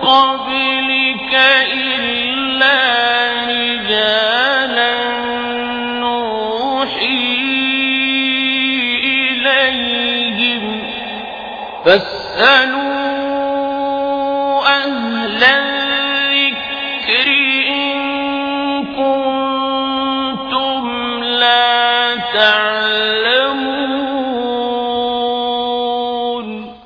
قبلك إلا رجالا نوحي إليهم فاسألوا أهل الذكر إن كنتم لا تعلمون.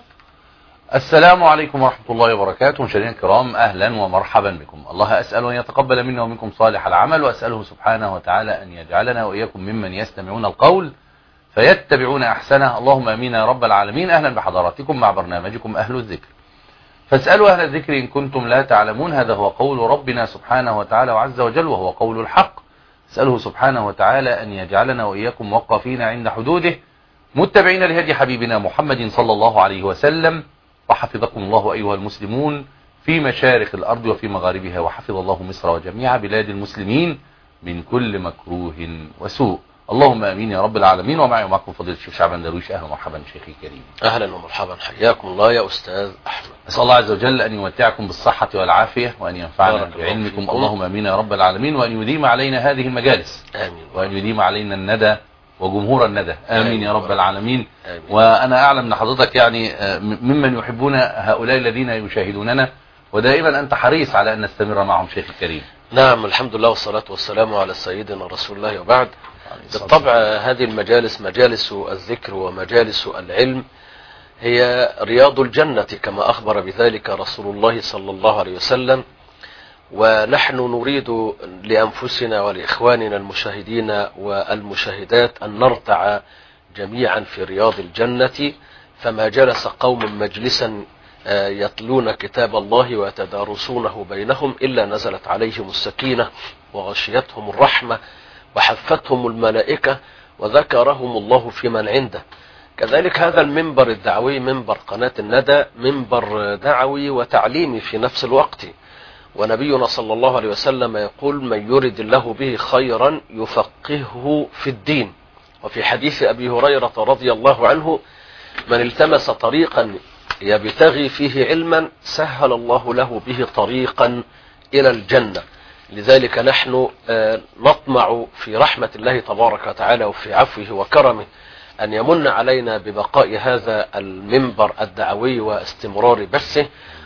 السلام عليكم ورحمة الله وبركاته. مشاهدينا الكرام، أهلا ومرحبا بكم. الله أسأل أن يتقبل منا ومنكم صالح العمل، وأسأله سبحانه وتعالى أن يجعلنا وإياكم ممن يستمعون القول فيتبعون أحسنه. اللهم أمين يا رب العالمين. أهلا بحضراتكم مع برنامجكم أهل الذكر. فاسألوا أهل الذكر إن كنتم لا تعلمون. هذا هو قول ربنا سبحانه وتعالى وعز وجل، وهو قول الحق. اسأله سبحانه وتعالى أن يجعلنا وإياكم موقفين عند حدوده، متبعين لهدي حبيبنا محمد صلى الله عليه وسلم. وحفظكم الله أيها المسلمون في مشارق الأرض وفي مغاربها، وحفظ الله مصر وجميع بلاد المسلمين من كل مكروه وسوء. اللهم امين يا رب العالمين. ومعي ومعكم فضيلة الشيخ شعبان درويش. اهلا ومرحبا شيخي الكريم. اهلا ومرحبا، حياكم الله يا استاذ احمد. اسال الله عز وجل ان يمتعكم بالصحة والعافية، وان ينفعنا بعلمكم. اللهم امين يا رب العالمين. وان يديم علينا هذه المجالس، امين. وان يديم علينا الندى وجمهور الندى، امين يا رب العالمين. آمين. وانا اعلم ان حضرتك يعني ممن يحبون هؤلاء الذين يشاهدوننا، ودائما انت حريص على ان نستمر معهم شيخ الكريم. نعم، الحمد لله والصلاة والسلام على سيدنا رسول الله، وبعد. بالطبع هذه المجالس مجالس الذكر ومجالس العلم هي رياض الجنة كما أخبر بذلك رسول الله صلى الله عليه وسلم، ونحن نريد لأنفسنا ولإخواننا المشاهدين والمشاهدات أن نرتع جميعا في رياض الجنة. فما جلس قوم مجلسا يتلون كتاب الله ويتدارسونه بينهم إلا نزلت عليهم السكينة وغشيتهم الرحمة وحفتهم الملائكة وذكرهم الله في من عنده. كذلك هذا المنبر الدعوي، منبر قناة الندى، منبر دعوي وتعليمي في نفس الوقت. ونبينا صلى الله عليه وسلم يقول: من يرد الله به خيرا يفقهه في الدين. وفي حديث أبي هريرة رضي الله عنه: من التمس طريقا يبتغي فيه علما سهل الله له به طريقا إلى الجنة. لذلك نحن نطمع في رحمة الله تبارك وتعالى وفي عفوه وكرمه أن يمن علينا ببقاء هذا المنبر الدعوي واستمرار بثه،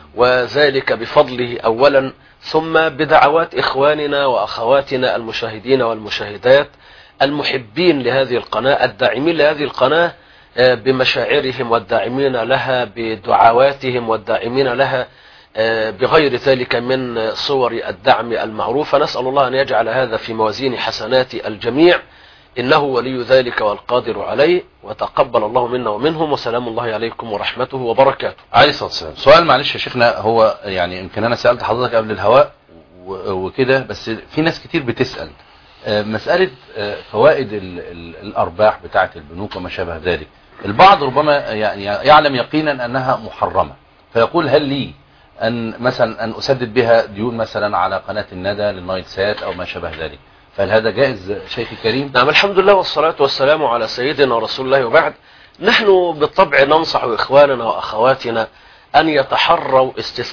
وذلك بفضله أولا، ثم بدعوات إخواننا وأخواتنا المشاهدين والمشاهدات المحبين لهذه القناة، الداعمين لهذه القناة بمشاعرهم والداعمين لها بدعواتهم والداعمين لها بغير ذلك من صور الدعم المعروفة. نسأل الله أن يجعل هذا في موازين حسنات الجميع، إنه ولي ذلك والقادر عليه. وتقبل الله منا ومنهم، وسلام الله عليكم ورحمته وبركاته. عليه الصلاة والسلام. سؤال معلش يا شيخنا، هو يعني يمكن أنا سألت حضرتك قبل الهواء وكده، بس في ناس كتير بتسأل مسألة فوائد الأرباح بتاعة البنوك وما شابه ذلك. البعض ربما يعني يعلم يقينا أنها محرمة، فيقول: هل لي أن مثلا أن أسدد بها ديون مثلا على قناة الندى للنايل سات أو ما شابه ذلك؟ فهل هذا جائز شيخ الكريم؟ نعم، الحمد لله والصلاة والسلام على سيدنا رسول الله، وبعد. نحن بالطبع ننصح إخواننا وأخواتنا أن يتحروا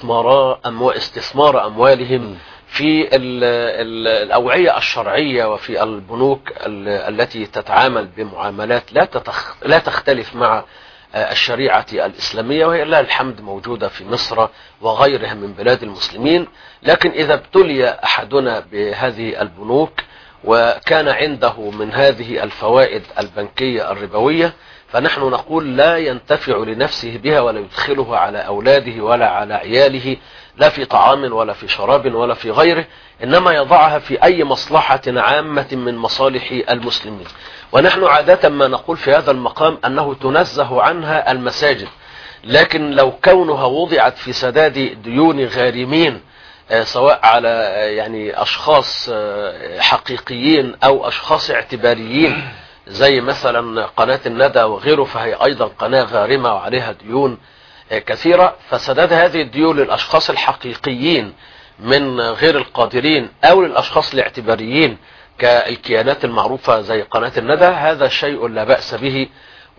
استثمار أموالهم في الأوعية الشرعية وفي البنوك التي تتعامل بمعاملات لا تختلف مع الشريعة الإسلامية، وهي لله الحمد موجودة في مصر وغيرها من بلاد المسلمين. لكن إذا ابتلي أحدنا بهذه البنوك وكان عنده من هذه الفوائد البنكية الربوية، فنحن نقول لا ينتفع لنفسه بها ولا يدخلها على أولاده ولا على عياله، لا في طعام ولا في شراب ولا في غيره، إنما يضعها في أي مصلحة عامة من مصالح المسلمين. ونحن عادة ما نقول في هذا المقام أنه تنزه عنها المساجد، لكن لو كونها وضعت في سداد ديون غارمين، سواء على يعني أشخاص حقيقيين أو أشخاص اعتباريين زي مثلا قناة الندى وغيره، فهي أيضا قناة غارمة وعليها ديون كثيرة، فسداد هذه الديون للأشخاص الحقيقيين من غير القادرين أو للأشخاص الاعتباريين كالكيانات المعروفة زي قناة الندى، هذا شيء لا بأس به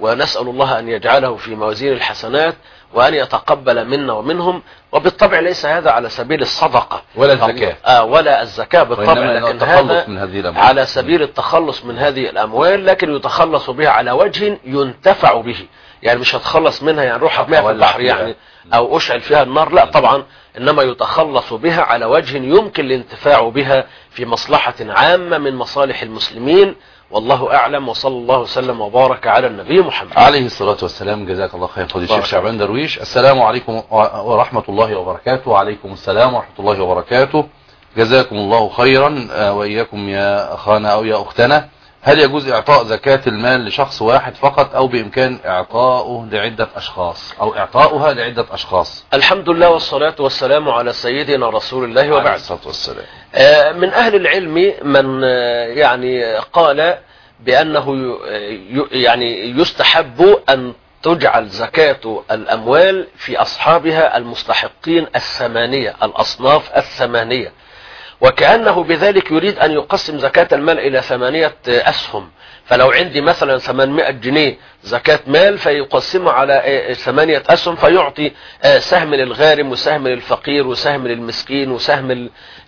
ونسأل الله أن يجعله في موازين الحسنات وأن يتقبل منا ومنهم. وبالطبع ليس هذا على سبيل الصدقة ولا الزكاة ولا الزكاة بالطبع، لكن هذا على سبيل التخلص من هذه الأموال، لكن يتخلص بها على وجه ينتفع به. يعني مش هتخلص منها يعني روح ارميها في البحر يعني أو أشعل فيها النار، لا طبعا، إنما يتخلص بها على وجه يمكن الانتفاع بها في مصلحة عامة من مصالح المسلمين. والله أعلم، وصلى الله وسلم وبارك على النبي محمد عليه الصلاة والسلام. جزاك الله خير فضيلة الشيخ شعبان درويش. السلام عليكم ورحمة الله وبركاته. وعليكم السلام ورحمة الله وبركاته. جزاكم الله خيرا وإياكم يا أخانا أو يا أختنا. هل يجوز إعطاء زكاة المال لشخص واحد فقط، أو بإمكان إعطاؤه لعدة أشخاص أو إعطاؤها لعدة أشخاص؟ الحمد لله والصلاة والسلام على سيدنا رسول الله وبعد. الصلاة والسلام. من أهل العلم من يعني قال بأنه يعني يستحب أن تجعل زكاة الأموال في أصحابها المستحقين الثمانية، الأصناف الثمانية، وكأنه بذلك يريد أن يقسم زكاة المال إلى 8 أسهم. فلو عندي مثلا 800 جنيه زكاة مال فيقسمه على 8 أسهم، فيعطي سهم للغارم وسهم للفقير وسهم للمسكين وسهم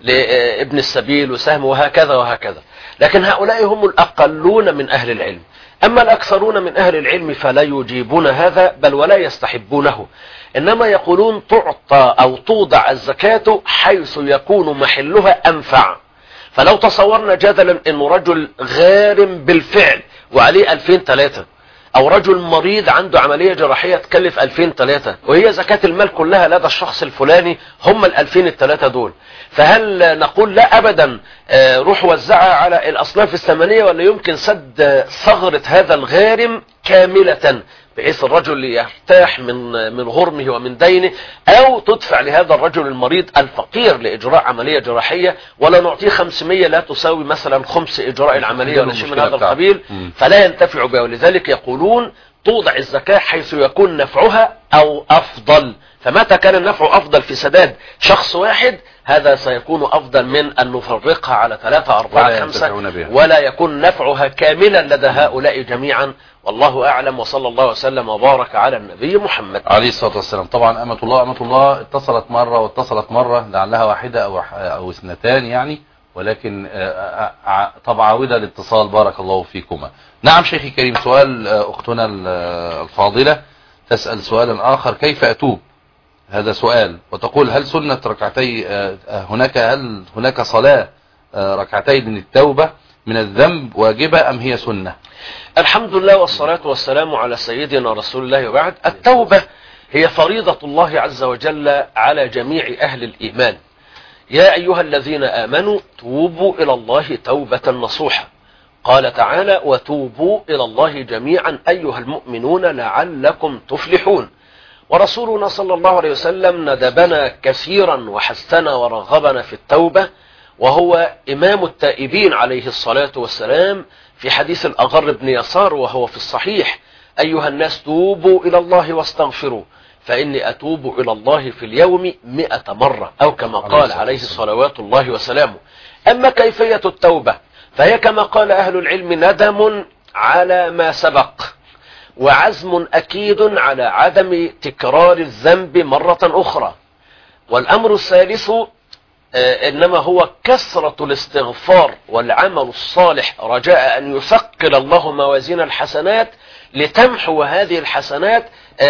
لابن السبيل وسهم، وهكذا وهكذا. لكن هؤلاء هم الأقلون من أهل العلم. أما الأكثرون من أهل العلم فلا يجيبون هذا، بل ولا يستحبونه، إنما يقولون تعطى أو توضع الزكاة حيث يكون محلها أنفع. فلو تصورنا جدلا أنه رجل غارم بالفعل وعليه 2003، أو رجل مريض عنده عملية جراحية تكلف 2003، وهي زكاة المال كلها لدى الشخص الفلاني هم 2003 دول، فهل نقول لا أبدا روح وزعها على الأصناف الثمانية، ولا يمكن سد ثغرة هذا الغارم كاملة بحيث الرجل يرتاح من غرمه ومن دينه، أو تدفع لهذا الرجل المريض الفقير لإجراء عملية جراحية ولا نعطيه 500 لا تساوي مثلا خمس إجراء العملية ولا شيء من هذا القبيل، فلا ينتفع بها. ولذلك يقولون توضع الزكاة حيث يكون نفعها أو أفضل. فمتى كان النفع أفضل في سداد شخص واحد، هذا سيكون أفضل من أن نفرقها على 3 4 5 ولا يكون نفعها كاملا لدى هؤلاء جميعا. والله أعلم، وصلى الله وسلم وبارك على النبي محمد عليه الصلاة والسلام. طبعا أمة الله اتصلت مرة واتصلت مرة، لعلها واحدة أو اثنتان يعني، ولكن طبعا عودة الاتصال. بارك الله فيكما. نعم شيخي الكريم. سؤال أختنا الفاضلة تسأل سؤالا آخر: كيف أتوب؟ هذا سؤال. وتقول: هل سنة ركعتي هل هناك صلاة ركعتي من التوبة من الذنب واجبة أم هي سنة؟ الحمد لله والصلاة والسلام على سيدنا رسول الله وبعد. التوبة هي فريضة الله عز وجل على جميع أهل الإيمان. يا أيها الذين آمنوا توبوا إلى الله توبة نصوحة. قال تعالى: وتوبوا إلى الله جميعا أيها المؤمنون لعلكم تفلحون. ورسولنا صلى الله عليه وسلم ندبنا كثيرا وحثنا ورغبنا في التوبة، وهو إمام التائبين عليه الصلاة والسلام في حديث الأغر بن يسار وهو في الصحيح: أيها الناس توبوا إلى الله واستغفروا فإني أتوب إلى الله في اليوم 100 مرة، أو كما قال عليه صلوات الله وسلامه. أما كيفية التوبة فهي كما قال أهل العلم ندم على ما سبق، وعزم أكيد على عدم تكرار الذنب مرة أخرى. والأمر الثالث إنما هو كثرة الاستغفار والعمل الصالح، رجاء أن يثقل الله موازين الحسنات لتمحو هذه الحسنات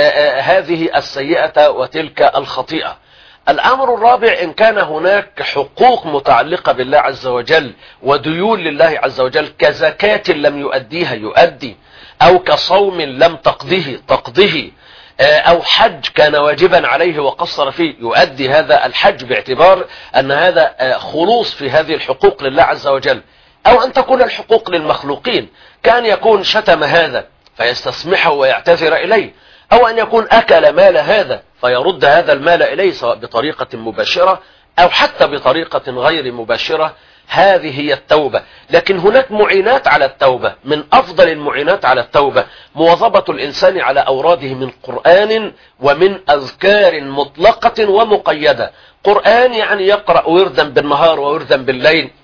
هذه السيئة وتلك الخطيئة. الأمر الرابع: إن كان هناك حقوق متعلقة بالله عز وجل وديون لله عز وجل كزكاة لم يؤديها يؤدي، أو كصوم لم تقضيه، أو حج كان واجبا عليه وقصر فيه يؤدي هذا الحج، باعتبار أن هذا خلوص في هذه الحقوق لله عز وجل. أو أن تكون الحقوق للمخلوقين، كان يكون شتم هذا فيستسمحه ويعتذر إليه، أو أن يكون أكل مال هذا فيرد هذا المال إليه سواء بطريقة مباشرة أو حتى بطريقة غير مباشرة. هذه هي التوبة. لكن هناك معينات على التوبة. من أفضل المعينات على التوبة مواظبة الإنسان على أوراده من قرآن ومن أذكار مطلقة ومقيدة. قرآن يعني يقرأ وردا بالنهار ووردا بالليل،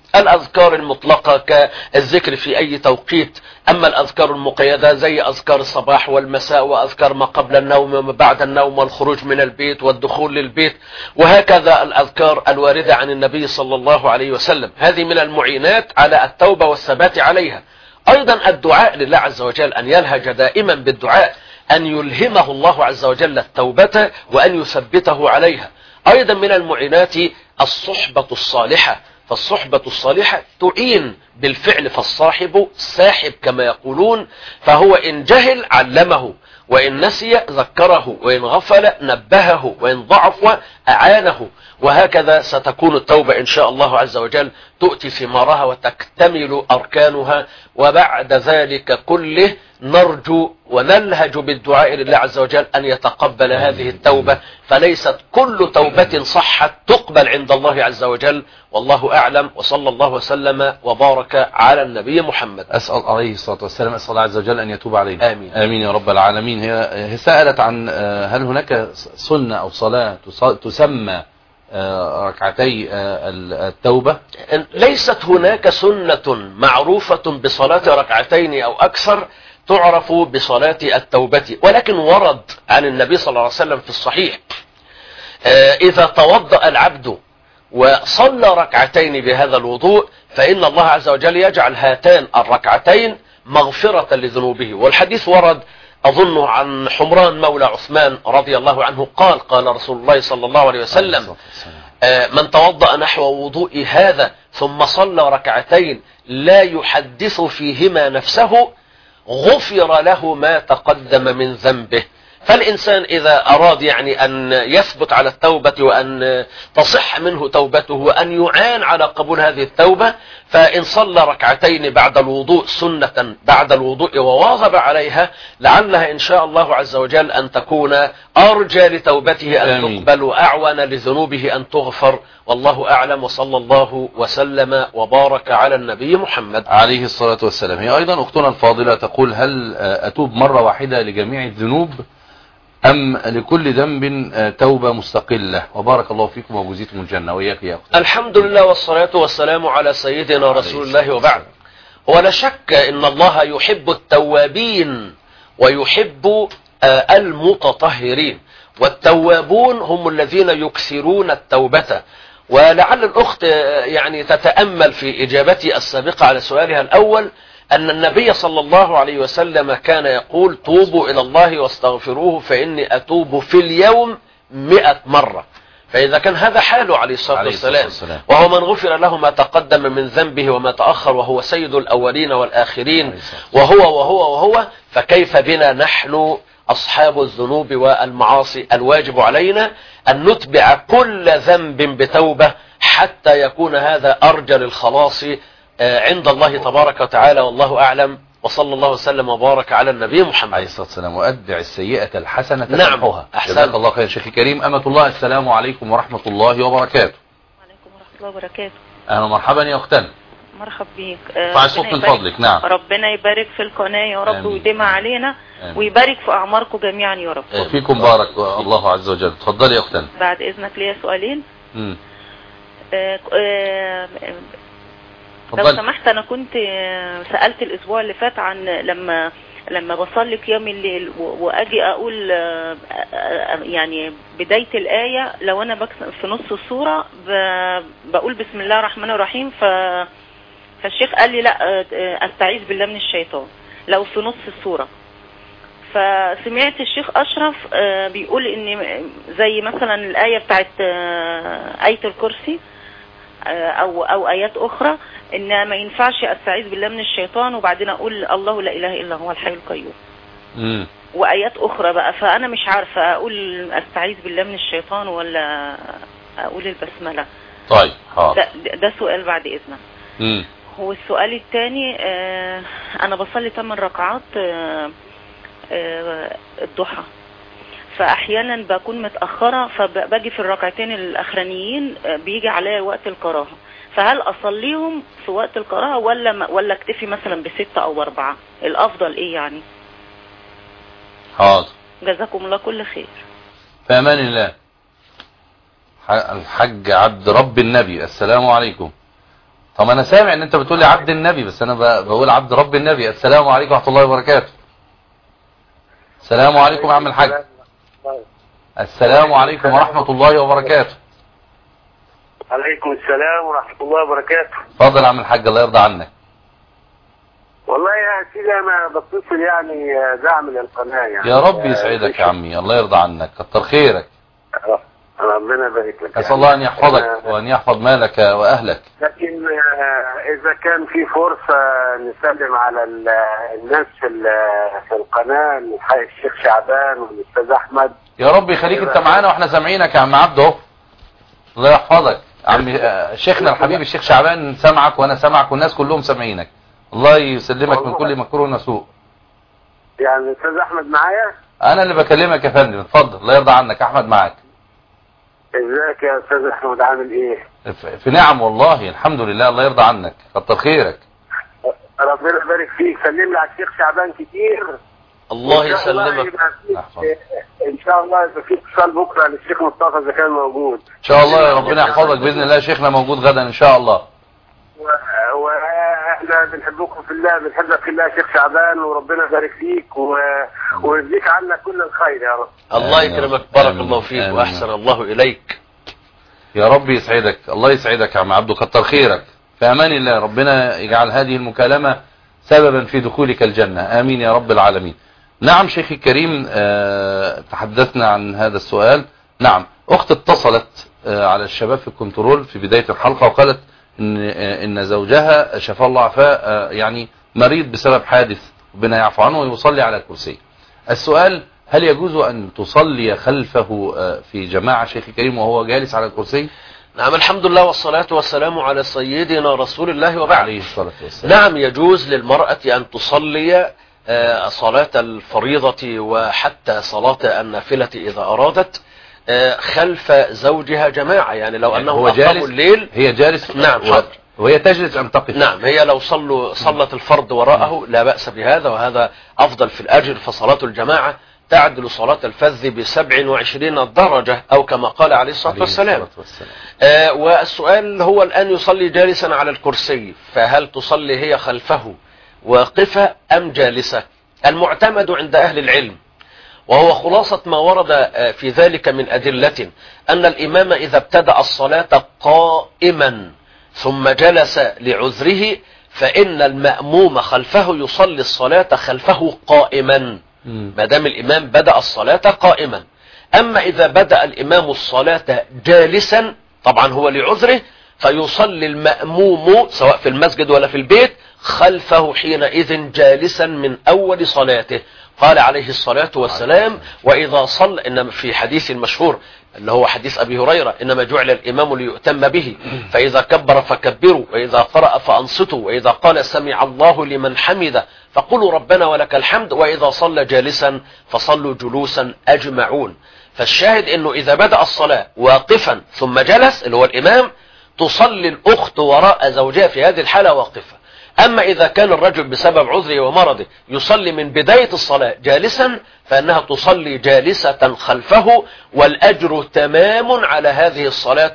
الأذكار المطلقة كالذكر في أي توقيت، أما الأذكار المقيدة زي أذكار الصباح والمساء وأذكار ما قبل النوم وما بعد النوم والخروج من البيت والدخول للبيت، وهكذا الأذكار الواردة عن النبي صلى الله عليه وسلم، هذه من المعينات على التوبة والثبات عليها. أيضا الدعاء لله عز وجل، أن يلهج دائما بالدعاء، أن يلهمه الله عز وجل التوبة وأن يثبته عليها. أيضا من المعينات الصحبة الصالحة، فالصحبة الصالحة تعين بالفعل، فالصاحب ساحب كما يقولون، فهو إن جهل علمه، وإن نسي ذكره، وإن غفل نبهه، وإن ضعف أعانه. وهكذا ستكون التوبة إن شاء الله عز وجل تؤتي ثمارها وتكتمل أركانها، وبعد ذلك كله نرجو ونلهج بالدعاء لله عز وجل أن يتقبل هذه التوبة، فليست كل توبة صحت تقبل عند الله عز وجل، والله أعلم. وصلى الله وسلم وبارك على النبي محمد. أسأل عليه الصلاة والسلام، أسأل الله عز وجل أن يتوب علينا. آمين. آمين يا رب العالمين. هي سألت عن هل هناك سنة أو صلاة تسمى ركعتي التوبة؟ ليست هناك سنة معروفة بصلاة ركعتين أو أكثر تعرف بصلاة التوبة، ولكن ورد عن النبي صلى الله عليه وسلم في الصحيح إذا توضأ العبد وصلى ركعتين بهذا الوضوء فإن الله عز وجل يجعل هاتان الركعتين مغفرة لذنوبه. والحديث ورد أظن عن حمران مولى عثمان رضي الله عنه قال قال رسول الله صلى الله عليه وسلم من توضأ نحو وضوء هذا ثم صلى ركعتين لا يحدث فيهما نفسه غفر له ما تقدم من ذنبه. فالإنسان إذا أراد يعني أن يثبت على التوبة وأن تصح منه توبته وأن يعان على قبول هذه التوبة، فإن صلى ركعتين بعد الوضوء سنة بعد الوضوء وواظب عليها لعلها إن شاء الله عز وجل أن تكون أرجى لتوبته أن تقبل وأعون لذنوبه أن تغفر، والله أعلم. وصلى الله وسلم وبارك على النبي محمد عليه الصلاة والسلام. هي أيضا أختنا الفاضلة تقول هل أتوب مرة واحدة لجميع الذنوب أم لكل ذنب توبة مستقلة؟ وبارك الله فيكم وجزيتم الجنة وإياك يا أختي. الحمد لله والصلاة والسلام على سيدنا رسول الله وبعد. ولا شك إن الله يحب التوابين ويحب المتطهرين، والتوابون هم الذين يكثرون التوبة. ولعل الأخت يعني تتأمل في إجابتي السابقة على سؤالها الأول أن النبي صلى الله عليه وسلم كان يقول توبوا إلى الله واستغفروه فإني أتوب في اليوم 100 مرة. فإذا كان هذا حاله عليه الصلاة والسلام وهو من غفر له ما تقدم من ذنبه وما تأخر وهو سيد الأولين والآخرين وهو فكيف بنا نحن أصحاب الذنوب والمعاصي؟ الواجب علينا أن نتبع كل ذنب بتوبة حتى يكون هذا أرجى للخلاص عند الله تبارك وتعالى، والله أعلم. وصلى الله وسلم وبارك على النبي محمد عليه الصلاة والسلام. وأتبع السيئة الحسنة نعم. تمحوها. أحسن. جزاك الله خير شيخي كريم. أمة الله السلام عليكم ورحمة الله وبركاته. وعليكم ورحمة الله وبركاته. أهلا ومرحبا يا أختنا. مرحب بيك. ارفع الصوت من فضلك. نعم. ربنا يبارك في القناة يا رب ويديمها علينا ويبارك في أعماركم جميعا يا رب. وفيكم بارك الله عز وجل. تفضلي يا أختنا. بعد إذنك ليا سؤالين. لو سمحت أنا كنت سألت الأسبوع اللي فات عن لما بصلي قيام الليل وأجي أقول يعني بداية الآية لو أنا في نص السورة بقول بسم الله الرحمن الرحيم فالشيخ قال لي لا أستعيذ بالله من الشيطان لو في نص السورة. فسمعت الشيخ أشرف بيقول إن زي مثلا الآية بتاعت آية الكرسي أو آيات أخرى إن ما ينفعش أستعيذ بالله من الشيطان وبعدين أقول الله لا إله إلا هو الحي القيوم. وآيات أخرى بقى فأنا مش عارفة أقول أستعيذ بالله من الشيطان ولا أقول البسملة. طيب حاضر. ده سؤال بعد إذنك. هو السؤال الثاني أنا بصلي 8 ركعات الضحى، فأحيانا بكون متأخرة فباجي في الركعتين الأخرانيين بيجي عليا وقت الكراهة، فهل أصليهم في وقت الكراهة ولا اكتفي مثلا ب6 أو 4؟ الأفضل إيه يعني؟ حاضر. جزاكم الله كل خير. في أمان الله. الحج عبد رب النبي السلام عليكم. طب انا سامع ان انت بتقول لي عبد النبي، بس انا بقول عبد رب النبي. السلام عليكم ورحمه الله وبركاته. السلام عليكم يا عم الحاج. السلام عليكم ورحمه الله وبركاته. عليكم السلام ورحمة الله وبركاته. اتفضل يا عم الحاج، الله يرضى عنك. والله يا سيدي انا بتصل يعني دعم للقناة يعني. يا رب يسعدك يا عمي، الله يرضى عنك، كتر خيرك. ربنا يبارك لك. اسال الله ان يحفظك وان يحفظ مالك واهلك. لكن اذا كان في فرصة نسلم على الناس في القناة، الشيخ شعبان والاستاذ احمد. يا رب يخليك انت معانا واحنا سامعينك يا عم عبد اهو. الله يحفظك عمي. شيخنا الحبيب الشيخ شعبان سمعك وانا سمعك والناس كلهم سامعينك. الله يسلمك من كل مكروه وسوء. يعني الاستاذ احمد معايا؟ انا اللي بكلمك يا فندم. اتفضل الله يرضى عنك. احمد معاك. ازيك يا استاذ احمد، عامل ايه؟ في نعم والله الحمد لله، الله يرضى عنك، كتر خيرك. ربنا يبارك فيك. سلم لي على الشيخ شعبان كتير. الله يسلمك. ان شاء الله يبقى في اتصال بكره للشيخ مصطفى اذا كان موجود. ان شاء الله ربنا يحفظك باذن الله. شيخنا موجود غدا ان شاء الله. واحنا بنحبكم في الله، بنحبك في الله يا شيخ شعبان، وربنا يبارك فيك ويجزيك عنا كل الخير يا رب. الله يكرمك، بارك الله فيك واحسن الله اليك. يا رب يسعدك، الله يسعدك يا عم عبده، كتر خيرك. في امان الله، ربنا يجعل هذه المكالمة سببا في دخولك الجنة، امين يا رب العالمين. نعم شيخي الكريم، تحدثنا عن هذا السؤال. نعم اخت اتصلت على الشباب في الكنترول في بداية الحلقة وقالت ان زوجها شفاه الله عافاه يعني مريض بسبب حادث، ربنا يعفو عنه، ويصلي على الكرسي. السؤال: هل يجوز ان تصلي خلفه في جماعة شيخي الكريم وهو جالس على الكرسي؟ نعم الحمد لله والصلاة والسلام على سيدنا رسول الله وبعد. عليه الصلاة والسلام. نعم يجوز للمرأة أن تصلي صلاة الفريضة وحتى صلاة النافلة إذا أرادت خلف زوجها جماعة، يعني لو أنه هو جالس الليل هي جالس. نعم حاضر. وهي تجلس أم تقف؟ نعم هي لو صلت الفرض وراءه لا بأس بهذا، وهذا أفضل في الأجر، فصلاة الجماعة تعدل صلاة الفذ ب27 درجة أو كما قال عليه الصلاة والسلام. والسؤال هو الآن يصلي جالسا على الكرسي، فهل تصلي هي خلفه واقفة أم جالسة؟ المعتمد عند أهل العلم وهو خلاصة ما ورد في ذلك من أدلة أن الإمام إذا ابتدأ الصلاة قائما ثم جلس لعذره فإن المأموم خلفه يصلي الصلاة خلفه قائما ما دام الإمام بدأ الصلاة قائما. أما إذا بدأ الإمام الصلاة جالسا طبعا هو لعذره فيصلي المأموم سواء في المسجد ولا في البيت خلفه حينئذ جالسا من أول صلاته. قال عليه الصلاة والسلام: وإذا صلى، إنما في حديث المشهور اللي هو حديث أبي هريرة: إنما جعل الإمام ليؤتم به، فإذا كبر فكبروا، وإذا قرأ فأنصتوا، وإذا قال سمع الله لمن حمده فقولوا ربنا ولك الحمد، وإذا صلى جالسا فصلوا جلوسا أجمعون. فالشاهد إنه إذا بدأ الصلاة واقفا ثم جلس اللي هو الإمام تصلي الأخت وراء زوجها في هذه الحالة واقفة. أما إذا كان الرجل بسبب عذره ومرضه يصلي من بداية الصلاة جالسا فإنها تصلي جالسة خلفه، والأجر تمام على هذه الصلاة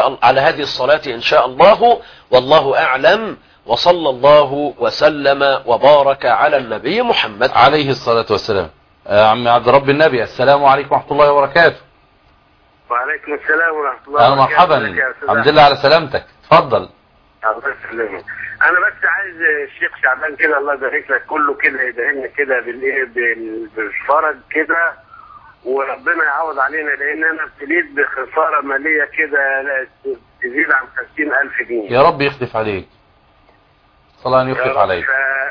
إن شاء الله، والله أعلم، وصلى الله وسلم وبارك على النبي محمد عليه الصلاة والسلام. عم عبد رب النبي، السلام عليكم ورحمة الله وبركاته. وعليكم السلام ورحمة الله وبركاته. مرحبا، الحمد لله على سلامتك، اتفضل. الله يسلمك. انا بس عايز الشيخ شعبان كده الله يبارك لك كله كده يدعينا كده بالايه بالفرج كده، وربنا يعوض علينا، لان انا ابتليت بخساره ماليه كده تزيد عن 50,000 جنيه. يا رب يخلف عليك، صلى الله ان يخلف عليك.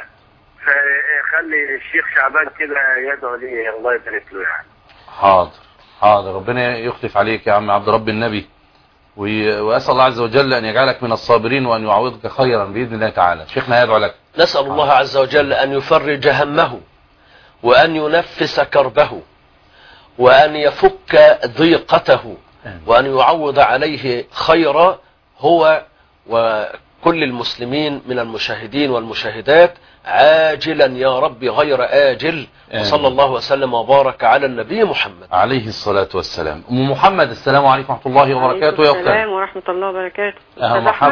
فخلي الشيخ شعبان كده يدعو لي الله يبارك له يعني. حاضر، ربنا يخلف عليك يا عم عبد رب النبي، وأسأل الله عز وجل أن يجعلك من الصابرين وأن يعوضك خيرا بإذن الله تعالى. شيخنا يدعو لك. نسأل الله عز وجل أن يفرج همه وأن ينفس كربه وأن يفك ضيقته وأن يعوض عليه خيرا هو وكل المسلمين من المشاهدين والمشاهدات عاجلا يا رب غير آجل. وصلى الله وسلم وبارك على النبي محمد عليه الصلاة والسلام. أم محمد، السلام عليكم ورحمة الله وبركاته. يا أختي. السلام ورحمة الله وبركاته. مرحبا.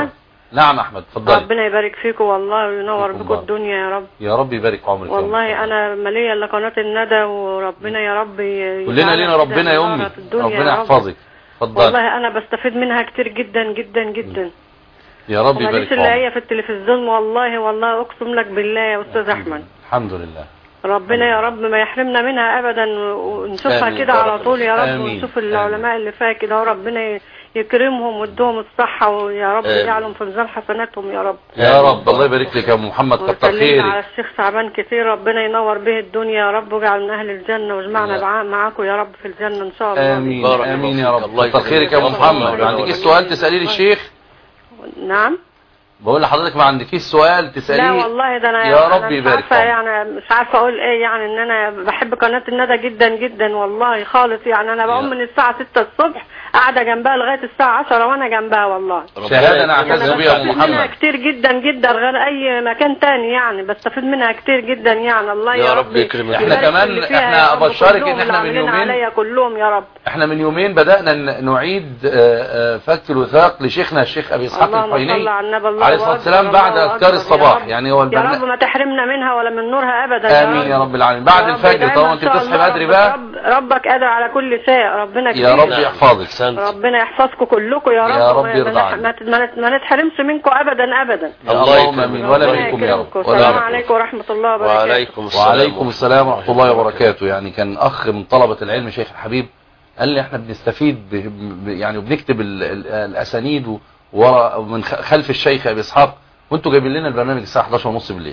نعم احمد اتفضل. ربنا يبارك فيكم والله وينور فيكم بكم الله. الدنيا يا رب. يا رب يبارك في عمرك. والله انا ماليه الا قناه الندى، وربنا يا رب كلنا لينا ربنا يا امي، ربنا يحفظك. اتفضل. والله انا بستفيد منها كتير جدا جدا جدا. يا رب يبارك ماليش في الا عمرك. هي في التلفزيون، والله اقسم لك بالله يا استاذ احمد. الحمد لله. ربنا يا رب ما يحرمنا منها ابدا، ونشوفها آمين. كده على طول يا رب. آمين. ونشوف العلماء اللي فيها كده، وربنا يكرمهم ويدوهم الصحه، ويا رب يجعلهم في ميزان حسناتهم يا رب. يا رب الله يبارك لك يا ام محمد، كتر وسلمنا خيرك. على الشيخ شعبان كتير، ربنا ينور به الدنيا يا رب، واجعل من اهل الجنه، واجمعنا معاكم يا رب في الجنه ان شاء الله. امين بارك امين يا الله رب. فيك. كتر خيرك يا ام محمد. ما عندكيش سؤال تساليه للشيخ؟ نعم. بقول لحضرتك ما عندكيش سؤال تساليه؟ لا والله ده انا يا رب أنا يبارك مش عارفه يعني، مش عارفه اقول ايه يعني، ان انا بحب قناه الندى جدا جدا والله خالص يعني. انا بقوم من الساعه 6 الصبح قاعده جنبها لغايه الساعه 10 وانا جنبها والله. شهاده انا اعتز بيها يا ام بستفيد منها محمد. كتير جدا جدا غير اي مكان تاني يعني، بستفيد منها كتير جدا يعني. الله يا يا رب رب يكرمك. احنا يبارك كمان اللي فيها احنا يا رب، ابشرك كلهم ان احنا من اللي عاملين يومين عليا كلهم يا رب. احنا من يومين بدأنا نعيد فك الوثاق لشيخنا الشيخ ابي اسحاق الحويني عليه الصلاه والسلام بعد اذكار الصباح. يعني هو يا رب ما تحرمنا منها ولا من نورها ابدا. امين يا رب العالمين. بعد الفجر طبعا انت بتصحي بدري بقى. ربك قادر على كل شيء، ربنا كبير. يا رب يحفظك. ربنا يحفظكم كلكم يا رب. يا رب يرضى عنك. ما نتحرمش منكم ابدا ابدا. اللهم امين. ولا منكم يا رب. السلام عليكم ورحمه الله وبركاته. وعليكم السلام ورحمه الله وبركاته. يعني كان اخ من طلبه العلم شيخ الحبيب قال لي احنا بنستفيد يعني وبنكتب الاسانيد ومن خلف الشيخ ابي اسحاق، وانتوا جايبين لنا البرنامج الساعه 11:30 بالليل،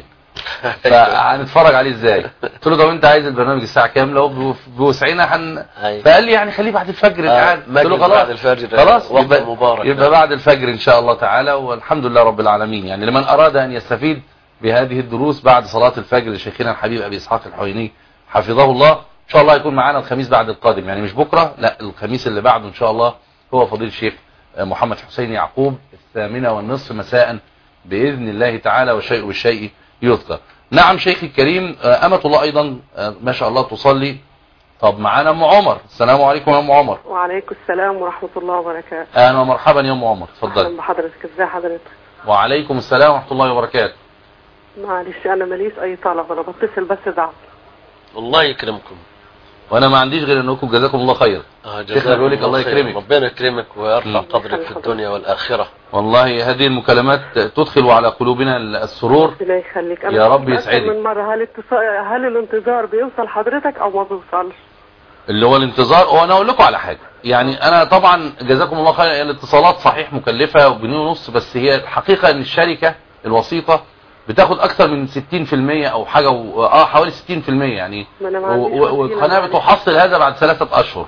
فهنتفرج عليه ازاي؟ قلت له طب انت عايز البرنامج الساعه كام؟ لو بوسعنا فقال لي يعني خليه بعد الفجر. قلت له بعد الفجر خلاص وقت مبارك، يبقى بعد الفجر ان شاء الله تعالى. والحمد لله رب العالمين. يعني لمن اراد ان يستفيد بهذه الدروس بعد صلاه الفجر لشيخنا الحبيب ابي اسحاق الحويني حفظه الله، ان شاء الله يكون معانا الخميس بعد القادم، يعني مش بكره، لا الخميس اللي بعده ان شاء الله، هو فضيل الشيخ محمد حسين يعقوب 8:30 مساء باذن الله تعالى، والشيء بالشيء يذكر. نعم شيخي الكريم. امة الله ايضا ما شاء الله تصلي. طب معانا ام عمر. السلام عليكم يا ام عمر. وعليكم السلام ورحمه الله وبركاته. اهلا ومرحبا يا ام عمر، اتفضلي. اهلا بحضرتك. ازي حضرتك؟ وعليكم السلام ورحمه الله وبركاته. معلش انا ماليش اي طلب، انا بتصل بس دعوه. الله يكرمكم. وانا ما عنديش غير انكم جزاكم الله خير. شيخنا بيقول لك الله يكرمك. ربنا يكرمك ويرفع قدرك في الدنيا والاخره. والله هذه المكالمات تدخل على قلوبنا السرور. ربنا يخليك. يا رب يسعدك. من مره هل الانتظار بيوصل حضرتك او ما بيوصلش؟ اللي هو الانتظار، وانا اقول لكم على حاجه، يعني انا طبعا جزاكم الله خير، الاتصالات صحيح مكلفه وبجنيه ونص، بس هي الحقيقه ان الشركه الوسيطه بتاخد اكثر من 60% او حاجه حوالي 60% يعني، والقناه بتحصل هذا بعد 3 اشهر.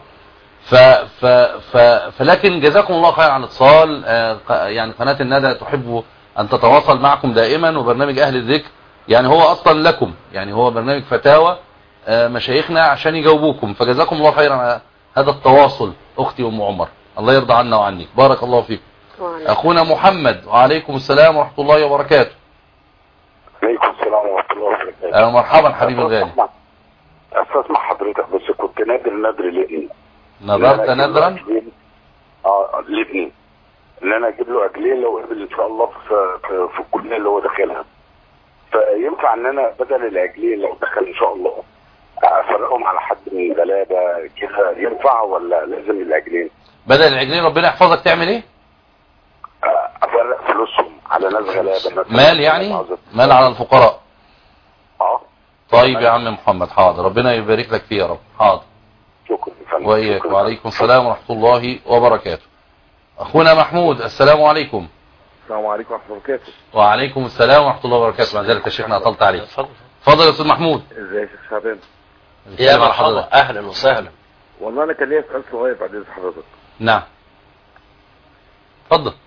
فلكن جزاكم الله خير على الاتصال. يعني قناه الندى تحب ان تتواصل معكم دائما، وبرنامج اهل الذكر يعني هو اصلا لكم، يعني هو برنامج فتاوى مشايخنا عشان يجاوبوكم، فجزاكم الله خيرا على هذا التواصل اختي ام عمر، الله يرضى عنا وعنك، بارك الله فيكم. اخونا محمد. وعليكم السلام ورحمه الله وبركاته. عليكم السلام ورحمه الله وبركاته. مرحبا حبيبي الغالي. استسمع حضرتك، بس كنت نادر لابني. نظرت نادرا؟ لابني ان انا اجيب له اجلين لو قبل ان شاء الله في الكليه اللي هو داخلها، فينفع ان انا بدل الاجلين لو دخل ان شاء الله افرقهم على حد من الغلابه كده، ينفع ولا لازم الاجلين؟ بدل الاجلين ربنا يحفظك تعمل ايه؟ افرق فلوسهم على ناس غلابه. مال يعني؟ مال على الفقراء. طيب يا عم محمد، حاضر، ربنا يبارك لك فيه يا رب. حاضر. شكرا. وإياك. وعليكم السلام ورحمة الله وبركاته. أخونا محمود. السلام عليكم. السلام عليكم ورحمة الله وبركاته. وعليكم السلام ورحمة الله وبركاته. مع ذلك يا شيخنا أطلت عليك. اتفضل يا أستاذ محمود. ازاي يا شيخ شعبان؟ يا مرحبا، أهلا وسهلا. والله أنا كان ليا سؤال صغير بعد إذن حضرتك. نعم. اتفضل.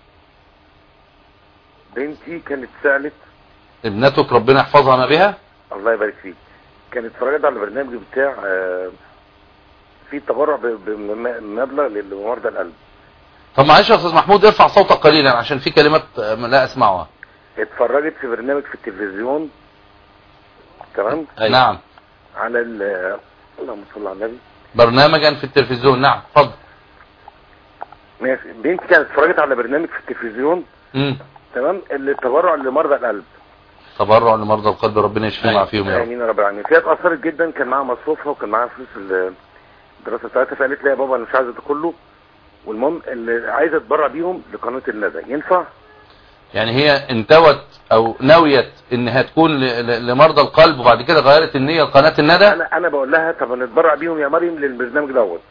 بنتي كانت سألت. ابنتك ربنا يحفظها ما بها. الله يبارك فيك. كانت اتفرجت على البرنامج بتاع في تبرع بمبلغ لمرضى القلب. طب معلش يا استاذ محمود ارفع صوتك قليلا عشان في كلمات لا اسمعها. اتفرجت في برنامج في التلفزيون، تمام؟ نعم. على اللهم صل على النبي. برنامجا في التلفزيون، نعم اتفضل. ماشي. بنتي كانت اتفرجت على برنامج في التلفزيون تمام، التبرع لمرضى القلب. تبرع لمرضى القلب، ربنا يشفيهم ويعافيهم يا رب. امين يا رب العالمين. فهي اتاثرت جدا، كان معاها مصروفها وكان معاها فلوس الدراسه بتاعتها، فقالت لي يا بابا انا مش عايزه ده كله، والمهم اللي عايزه اتبرع بيهم لقناه الندى. ينفع؟ يعني هي انتوت او نويت انها تكون لمرضى القلب وبعد كده غيرت النيه لقناه الندى. انا بقول لها طب نتبرع بيهم يا مريم للبرنامج دوت،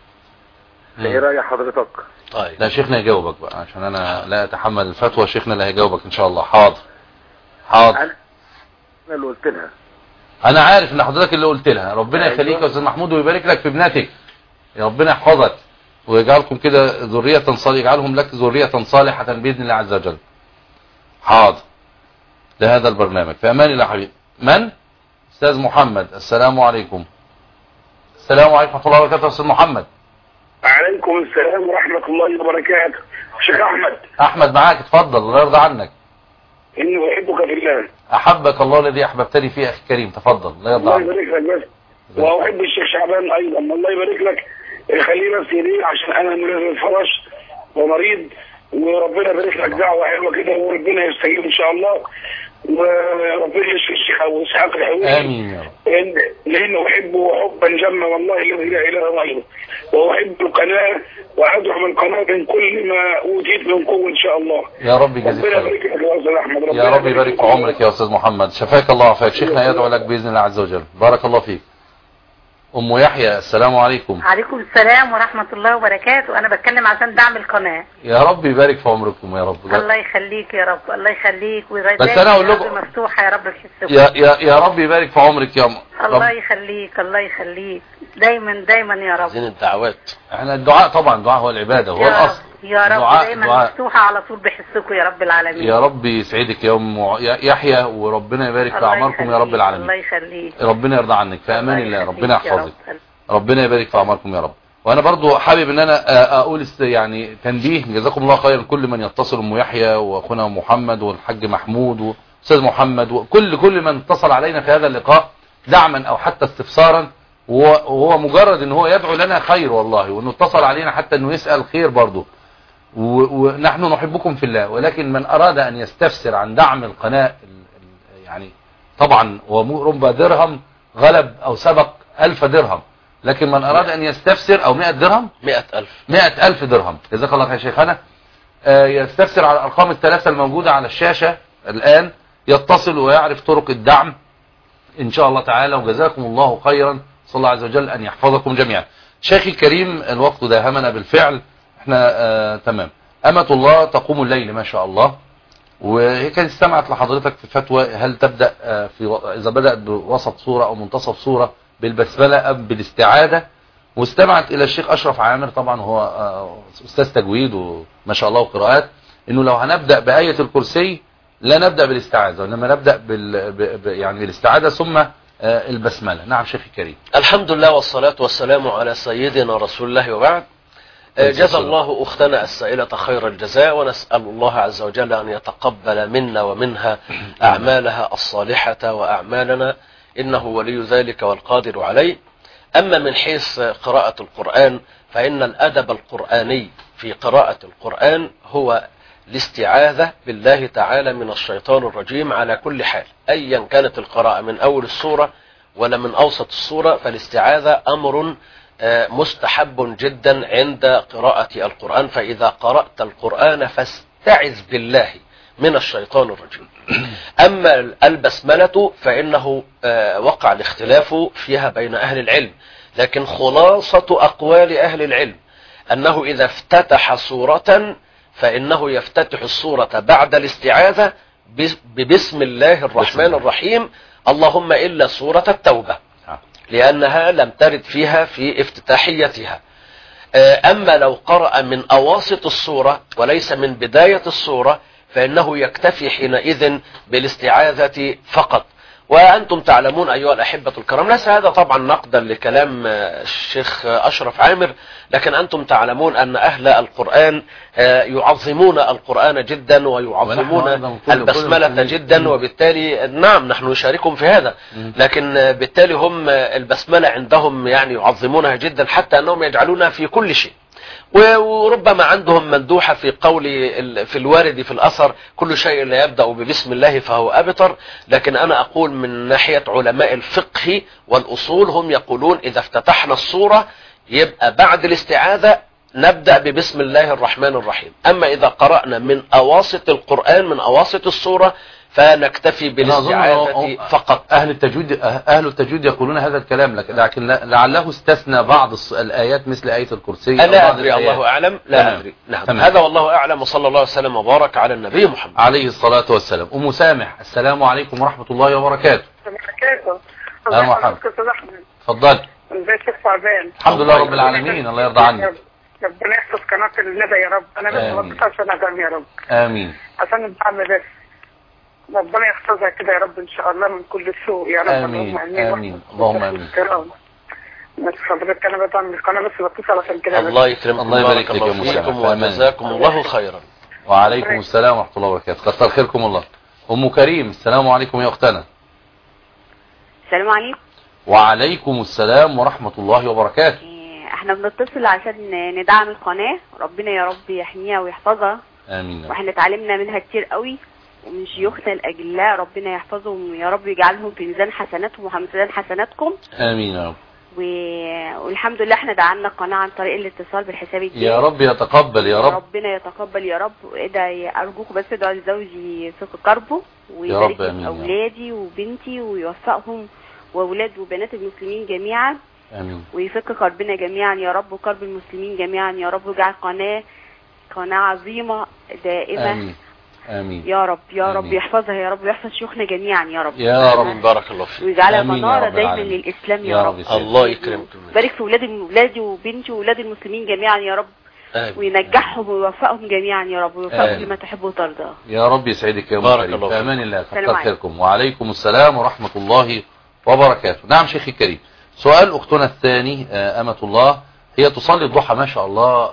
ايه راي حضرتك؟ طيب لا شيخنا يجاوبك بقى عشان انا لا اتحمل الفتوى، شيخنا اللي هيجاوبك ان شاء الله. حاضر انا اللي قلت لها. انا عارف ان حضرتك اللي قلت لها. ربنا يخليك يا استاذ محمود ويبارك لك في ابنتك، يا ربنا يحفظك ويجعلكم كده ذريه صالحه، يجعلهم لك ذريه صالحه باذن الله عز وجل. حاضر لهذا البرنامج. في امان الله حبيبي. من؟ استاذ محمد. السلام عليكم. السلام عليكم ورحمه الله وبركاته. استاذ محمد. وعليكم السلام ورحمه الله وبركاته. شيخ احمد. احمد معاك، اتفضل الله يرضى عنك. اني احبك في الله. احبك الله الذي احببتني فيه اخي الكريم. تفضل الله يرضى عنك. الله يبارك لك. بس واحب الشيخ شعبان ايضا، الله يبارك لك. خليه بس يديه عشان انا مريض الفرش ومريض، وربنا يبارك لك دعوه حلوه كده وربنا يستجيب ان شاء الله، وربنا يشفي الشيخ ابو اسحاق الحويني. امين يا رب. لانه احبه حبا جما والله الذي لا اله غيره، واحب القناه وادعو من القناه من كل ما اوتيت من قوه ان شاء الله. يا رب يجزيك ربنا يبارك لك يا استاذ احمد. يا رب يبارك في عمرك يا استاذ محمد. شفاك الله وعافاك. شيخنا يدعو لك باذن الله عز وجل. بارك الله فيك. ام يحيى. السلام عليكم. عليكم السلام ورحمة الله وبركاته. انا بتكلم عشان دعم القناة. يا رب يبارك في عمركم يا رب. الله يخليك يا رب، الله يخليك ويغير بس انا اقول لكم مفتوحة يا رب الحساب. يا رب يبارك في عمرك يا الله يخليك، الله يخليك دايما يا رب. عايزين الدعوات. احنا الدعاء طبعا، الدعاء هو العبادة، هو الاصل. يا رب دايما مفتوحة على طول بحسكم يا رب العالمين. يا رب يسعدك يا ام يحيى، وربنا يبارك في اعماركم يا رب العالمين. الله يخليك. ربنا يرضى عنك. في امان الله. ربنا يحفظك. ربنا يبارك في اعماركم يا رب. وانا برضو حابب ان انا اقول يعني تنبيه، جزاكم الله خيرا كل من يتصل، ام يحيى واخونا محمد والحاج محمود واستاذ محمد وكل من اتصل علينا في هذا اللقاء دعما او حتى استفسارا، وهو مجرد ان هو يدعو لنا خير والله، وانه اتصل علينا حتى انه يسأل خير برضو، ونحن نحبكم في الله. ولكن من اراد ان يستفسر عن دعم القناة يعني طبعا وربما درهم غلب او سبق 1000 درهم، لكن من اراد ان يستفسر او 100 درهم 100,000 درهم. جزاك الله خير يا شيخنا. يستفسر على الارقام الثلاثه الموجوده على الشاشه الان، يتصل ويعرف طرق الدعم ان شاء الله تعالى. وجزاكم الله خيرا، صلى الله عز وجل ان يحفظكم جميعا. شيخي الكريم الوقت داهمنا بالفعل، احنا تمام. امة الله تقوم الليل ما شاء الله، وهي كانت استمعت لحضرتك في فتوى هل تبدا اذا بدات بوسط سوره او منتصف سوره بالبسمله ام بالاستعاذه، واستمعت الى الشيخ اشرف عامر طبعا هو استاذ تجويد وما شاء الله وقراءات، انه لو هنبدا بايه الكرسي لا نبدا بالاستعاذه، وانما نبدا يعني بالاستعاذه ثم البسمله. نعم شيخي الكريم. الحمد لله والصلاه والسلام على سيدنا رسول الله وبعد. جزا الله اختنا السائله خير الجزاء، ونسال الله عز وجل ان يتقبل منا ومنها اعمالها الصالحه واعمالنا، إنه ولي ذلك والقادر عليه. أما من حيث قراءة القرآن، فإن الأدب القرآني في قراءة القرآن هو الاستعاذة بالله تعالى من الشيطان الرجيم على كل حال، أيا كانت القراءة من أول السورة ولا من أوسط السورة، فالاستعاذة أمر مستحب جدا عند قراءة القرآن. فإذا قرأت القرآن فاستعذ بالله من الشيطان الرجيم. أما البسملة فإنه وقع الاختلاف فيها بين أهل العلم، لكن خلاصة أقوال أهل العلم أنه إذا افتتح سورة فإنه يفتتح السورة بعد الاستعاذة ببسم الله الرحمن الرحيم، اللهم إلا سورة التوبة، لأنها لم ترد فيها في افتتاحيتها. أما لو قرأ من أواسط السورة وليس من بداية السورة فإنه يكتفي حينئذ بالاستعاذة فقط. وأنتم تعلمون أيها الأحبة الكرام، ليس هذا طبعا نقدا لكلام الشيخ أشرف عامر، لكن أنتم تعلمون أن أهل القرآن يعظمون القرآن جدا ويعظمون البسملة جدا، وبالتالي نعم نحن نشاركهم في هذا، لكن بالتالي هم البسملة عندهم يعني يعظمونها جدا، حتى أنهم يجعلونها في كل شيء. وربما عندهم مندوحة في قول في الوارد في الأثر كل شيء لا يبدأ ببسم الله فهو أبتر. لكن أنا أقول من ناحية علماء الفقه والأصول هم يقولون إذا افتتحنا السورة يبقى بعد الاستعاذة نبدأ ببسم الله الرحمن الرحيم. أما إذا قرأنا من أواسط القرآن من أواسط السورة فنكتفي بالاستعاذة فقط. أهل التجويد يقولون هذا الكلام، لكن لعله استثنى بعض الآيات مثل آية الكرسي. لا أدري، الله أعلم، لا أدري. نعم، هذا والله أعلم، وصلى الله وسلم وبارك على النبي محمد عليه الصلاة والسلام. أم سامح، السلام عليكم ورحمة الله وبركاته. أهلا ومرحبا. اتفضل. ازيك يا صعبان؟ الحمد لله رب العالمين، الله يرضى عنك. ربنا يحفظ قناة الندى يا رب. أنا بس ما بطلش ندم يا رب. آمين. عشان الدعم بس. ربنا يحفظها كده يا رب إن شاء الله من كل سوء يا رب. آمين آمين اللهم آمين. بس حضرتك أنا بدعم القناة بس بتصل عشان كده. الله يكرمكم، الله يبارك لك يا مسلم، وجزاكم الله خيرا. وعليكم السلام ورحمة الله وبركاته. كثر خيركم الله. أم كريم، السلام عليكم يا أختنا. السلام عليكم. وعليكم السلام ورحمة الله وبركاته. احنا بنتصل عشان ندعم القناة، ربنا يا رب يحميها ويحفظها. آمين. واحنا اتعلمنا منها كتير قوي ومن شيوخنا الأجلاء، ربنا يحفظهم يا رب، يجعلهم في ميزان حسناتهم وميزان حسناتكم. آمين يا رب. والحمد لله احنا دعمنا القناة عن طريق الاتصال بالحساب الجاري. يا رب يتقبل يا رب. ربنا يتقبل يا رب. أرجوكم بس ادعوا لزوجي فوق كربه ويبارك في أولادي وبنتي ويوفقهم وأولاد وبنات المسلمين جميعا. آمين. ويفك كربنا جميعا يا رب وكرب المسلمين جميعا يا رب، ويجعل قناة عظيمة دائمة. آمين. آمين يا رب يا آمين. رب يحفظها يا رب ويحفظ شيوخنا جميعا يا رب. يا رب بارك الله فيك. ويجعلها منارة دايما للإسلام يا رب. الله يكرمكم. بارك في ولادي وبنتي وولاد المسلمين جميعا يا رب. آمين. وينجحهم ويوفقهم جميعا يا رب ويوفقهم لما تحب وترضى. يا رب يسعدك يا أم كريم. في أمان الله. كثر خيركم. وعليكم السلام ورحمة الله وبركاته. نعم شيخي الكريم، سؤال أختنا الثاني أمة الله، هي تصلي الضحى ما شاء الله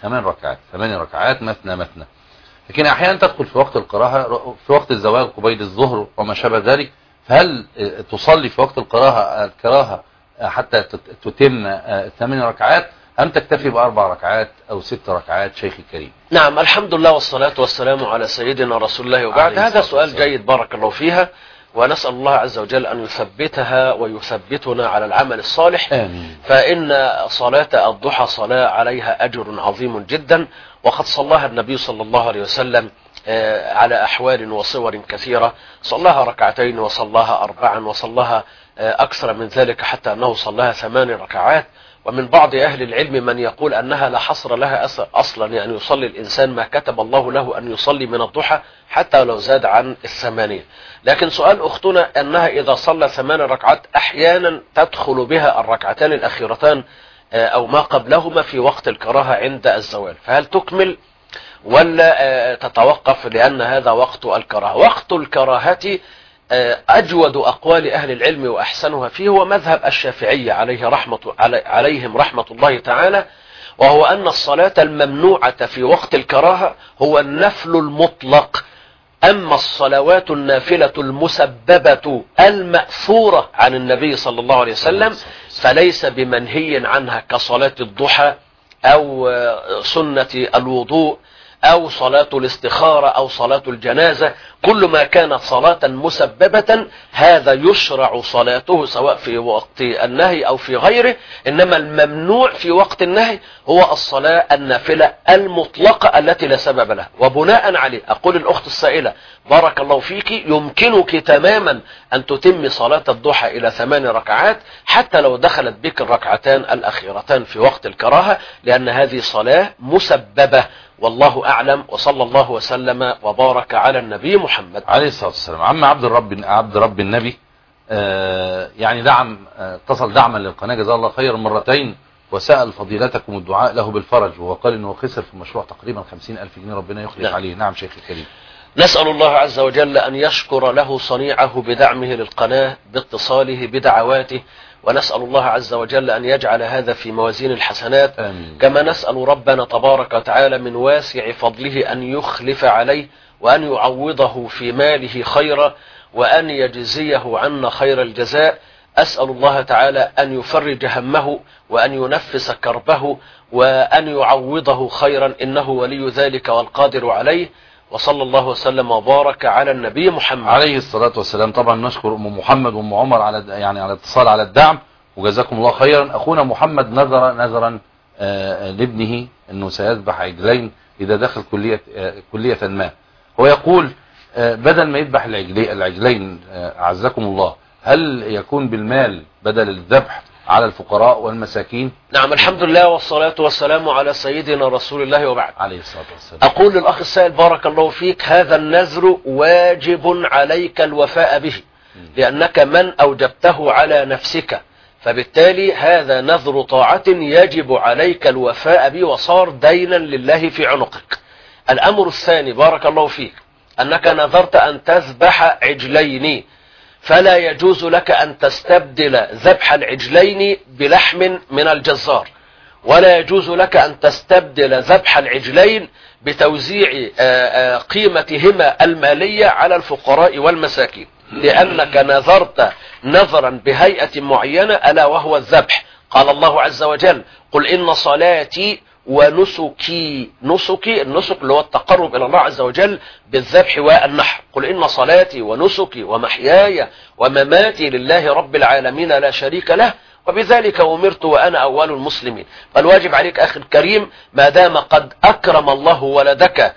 8 ركعات مثنى مثنى، لكن أحيانا تدخل في وقت القراءة في وقت الزواج قبيل الظهر وما شابه ذلك، فهل تصلي في وقت الكراهة حتى تتم 8 ركعات أم تكتفي ب4 ركعات أو 6 ركعات شيخي الكريم؟ نعم، الحمد لله والصلاة والسلام على سيدنا رسول الله وبعد. هذا سؤال جيد بارك الله فيها، ونسأل الله عز وجل أن يثبتها ويثبتنا على العمل الصالح. آمين. فإن صلاة الضحى صلاة عليها أجر عظيم جدا، وقد صلاها النبي صلى الله عليه وسلم على أحوال وصور كثيرة، صلاها 2 وصلاها 4 وصلاها أكثر من ذلك، حتى أنه صلاها 8 ركعات. ومن بعض أهل العلم من يقول أنها لا حصر لها أصلا، يعني يصلي الإنسان ما كتب الله له أن يصلي من الضحى حتى لو زاد عن 8. لكن سؤال أختنا أنها إذا صلى 8 ركعات أحيانا تدخل بها الركعتان الأخيرتان أو ما قبلهما في وقت الكراهة عند الزوال، فهل تكمل ولا تتوقف لأن هذا وقت الكراهة؟ وقت الكراهة أجود أقوال أهل العلم وأحسنها فيه هو مذهب الشافعية عليهم رحمة الله تعالى، وهو أن الصلاة الممنوعة في وقت الكراهة هو النفل المطلق. أما الصلوات النافلة المسببة المأثورة عن النبي صلى الله عليه وسلم فليس بمنهي عنها كصلاة الضحى أو سنة الوضوء أو صلاة الاستخارة أو صلاة الجنازة. كل ما كانت صلاة مسببة هذا يشرع صلاته سواء في وقت النهي أو في غيره، إنما الممنوع في وقت النهي هو الصلاة النافلة المطلقة التي لا سبب لها. وبناء عليه أقول الأخت السائلة بارك الله فيك، يمكنك تماما أن تتم صلاة الضحى إلى 8 ركعات حتى لو دخلت بك الركعتان الأخيرتان في وقت الكراهة، لأن هذه صلاة مسببة. والله أعلم، وصلى الله وسلم وبارك على النبي محمد عليه الصلاة والسلام. عم عبد رب النبي يعني اتصل دعما للقناة جزاه الله خيرا 2 مرات، وسأل فضيلتكم الدعاء له بالفرج، وقال انه خسر في مشروع تقريبا 50,000 جنيه، ربنا يخلف عليه. نعم شيخ الكريم، نسأل الله عز وجل أن يشكر له صنيعه بدعمه للقناة باتصاله بدعواته، ونسأل الله عز وجل أن يجعل هذا في موازين الحسنات. آمين. كما نسأل ربنا تبارك وتعالى من واسع فضله أن يخلف عليه وأن يعوضه في ماله خيرا، وأن يجزيه عنا خير الجزاء. أسأل الله تعالى أن يفرج همه وأن ينفس كربه وأن يعوضه خيرا، إنه ولي ذلك والقادر عليه. وصلى الله وسلم وبارك على النبي محمد عليه الصلاة والسلام. طبعا نشكر أم محمد وأم عمر على الاتصال، على الدعم، وجزاكم الله خيرا. أخونا محمد نذرا لابنه أنه سيذبح عجلين إذا دخل كلية ما. هو يقول بدل ما يذبح العجلين أعزكم الله، هل يكون بالمال بدل الذبح على الفقراء والمساكين؟ نعم، الحمد لله والصلاة والسلام على سيدنا رسول الله وبعد. عليه الصلاة والسلام. أقول للأخ السائل بارك الله فيك، هذا النذر واجب عليك الوفاء به، لأنك من أوجبته على نفسك، فبالتالي هذا نذر طاعة يجب عليك الوفاء به وصار دينا لله في عنقك. الأمر الثاني بارك الله فيك، أنك نذرت أن تذبح عجلين، فلا يجوز لك أن تستبدل ذبح العجلين بلحم من الجزار، ولا يجوز لك أن تستبدل ذبح العجلين بتوزيع قيمتهما المالية على الفقراء والمساكين، لأنك نذرت نذرا بهيئة معينة ألا وهو الذبح. قال الله عز وجل: قل إن صلاتي ونسكي. النسك اللي هو التقرب إلى الله عز وجل بالذبح والنحر. قل إن صلاتي ونسكي ومحياي ومماتي لله رب العالمين لا شريك له وبذلك أمرت وأنا أول المسلمين. فالواجب عليك أخي الكريم، ما دام قد أكرم الله ولدك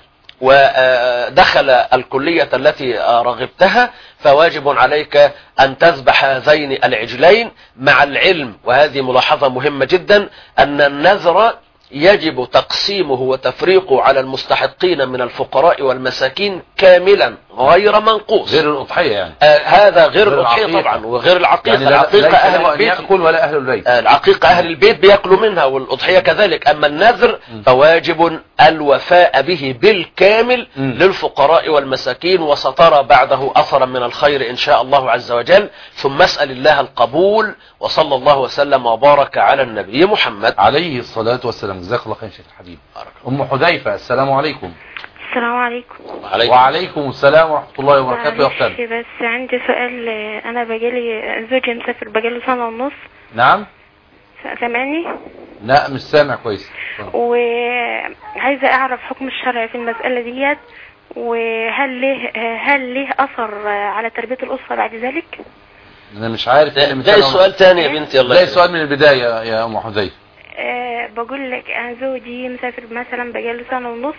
ودخل الكلية التي رغبتها، فواجب عليك أن تذبح هذين العجلين، مع العلم، وهذه ملاحظة مهمة جدا، أن النذر يجب تقسيمه وتفريقه على المستحقين من الفقراء والمساكين كاملا غير منقوص. غير الأضحية يعني. هذا غير الأضحية طبعا، وغير العقيقة. يعني العقيقة أهل البيت يأكل ولا أهل البيت. العقيقة أهل البيت بيأكلوا منها، والأضحية كذلك. أما النذر فواجب الوفاء به بالكامل للفقراء والمساكين، وسترى بعده أثرا من الخير إن شاء الله عز وجل. ثم اسأل الله القبول، وصلى الله وسلم وبارك على النبي محمد عليه الصلاة والسلام. جزاك الله خير شيخ الحبيب. أم حذيفة، السلام عليكم. السلام عليكم. وعليكم السلام ورحمة الله وبركاته يا أختي. بس عندي سؤال، أنا بقالي زوجي مسافر بقاله سنة ونص. نعم. سامعني؟ لا مش سامع كويس. وعايزة أعرف حكم الشرع في المسألة ديت، وهل ليه أثر على تربية الأسرة بعد ذلك؟ أنا مش عارف. ده السؤال تاني يا بنتي. الله ده السؤال من البداية يا أم حذيفة. بقول لك أنا زوجي مسافر مثلا بقاله سنة ونص،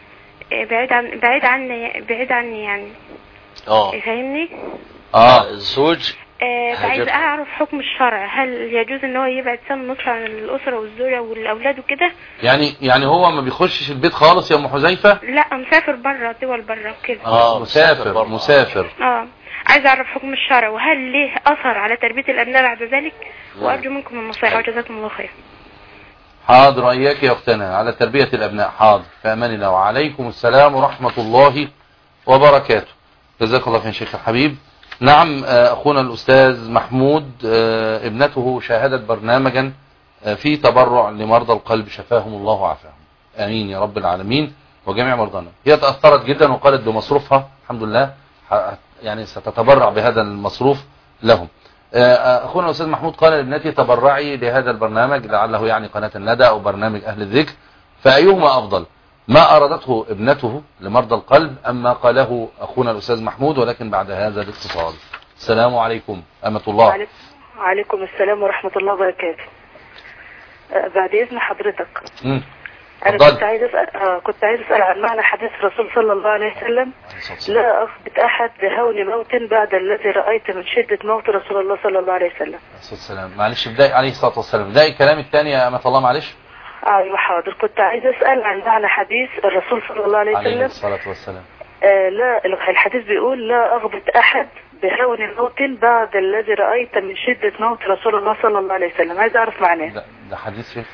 بعيد عني يعني. فاهمني؟ الزوج. عايزة أعرف حكم الشرع، هل يجوز إن هو يبعد سنة ونص عن الأسرة والزوجة والأولاد وكده؟ يعني هو ما بيخشش البيت خالص يا أم حذيفة؟ لا، مسافر بره، دول بره كده. مسافر. عايز أعرف حكم الشرع، وهل ليه أثر على تربية الأبناء بعد ذلك؟ وأرجو منكم النصيحة، وجزاكم الله خير. حاضر، إياك يا أختنا على تربية الأبناء. حاضر، في أمان الله. وعليكم السلام ورحمة الله وبركاته. جزاك الله خير شيخ الحبيب. نعم، أخونا الأستاذ محمود ابنته شاهدت برنامجا في تبرع لمرضى القلب، شفاهم الله وعافاهم. آمين يا رب العالمين وجميع مرضانا. هي تأثرت جدا وقالت بمصروفها الحمد لله يعني ستتبرع بهذا المصروف لهم. أخونا الأستاذ محمود قال لابنتي تبرعي لهذا البرنامج، لعله يعني قناة الندى أو برنامج أهل الذكر، فأيهما أفضل؟ ما أرادته ابنته لمرضى القلب أم ما قاله أخونا الأستاذ محمود؟ ولكن بعد هذا الاتصال. السلام عليكم أمة الله. وعليكم السلام ورحمة الله وبركاته. بعد إذن حضرتك، أنا كنت عايز أسأل عن معنى حديث الرسول صلى الله عليه وسلم: لا أثبت أحد بهون موت بعد الذي رأيت من شدة موت رسول الله صلى الله عليه وسلم. السلام. معلش، بداية عليه الصلاة والسلام، بداية الكلام الثاني يا أمة الله. معلش. أيوة حاضر. كنت عايز أسأل عن معنى حديث الرسول صلى الله عليه وسلم عليه الصلاة والسلام. لا، الحديث بيقول: لا أغبط أحد بهون موت بعد الذي رأيت من شدة موت رسول الله صلى الله عليه وسلم. عايز أعرف معناه. ده حديث شيخ.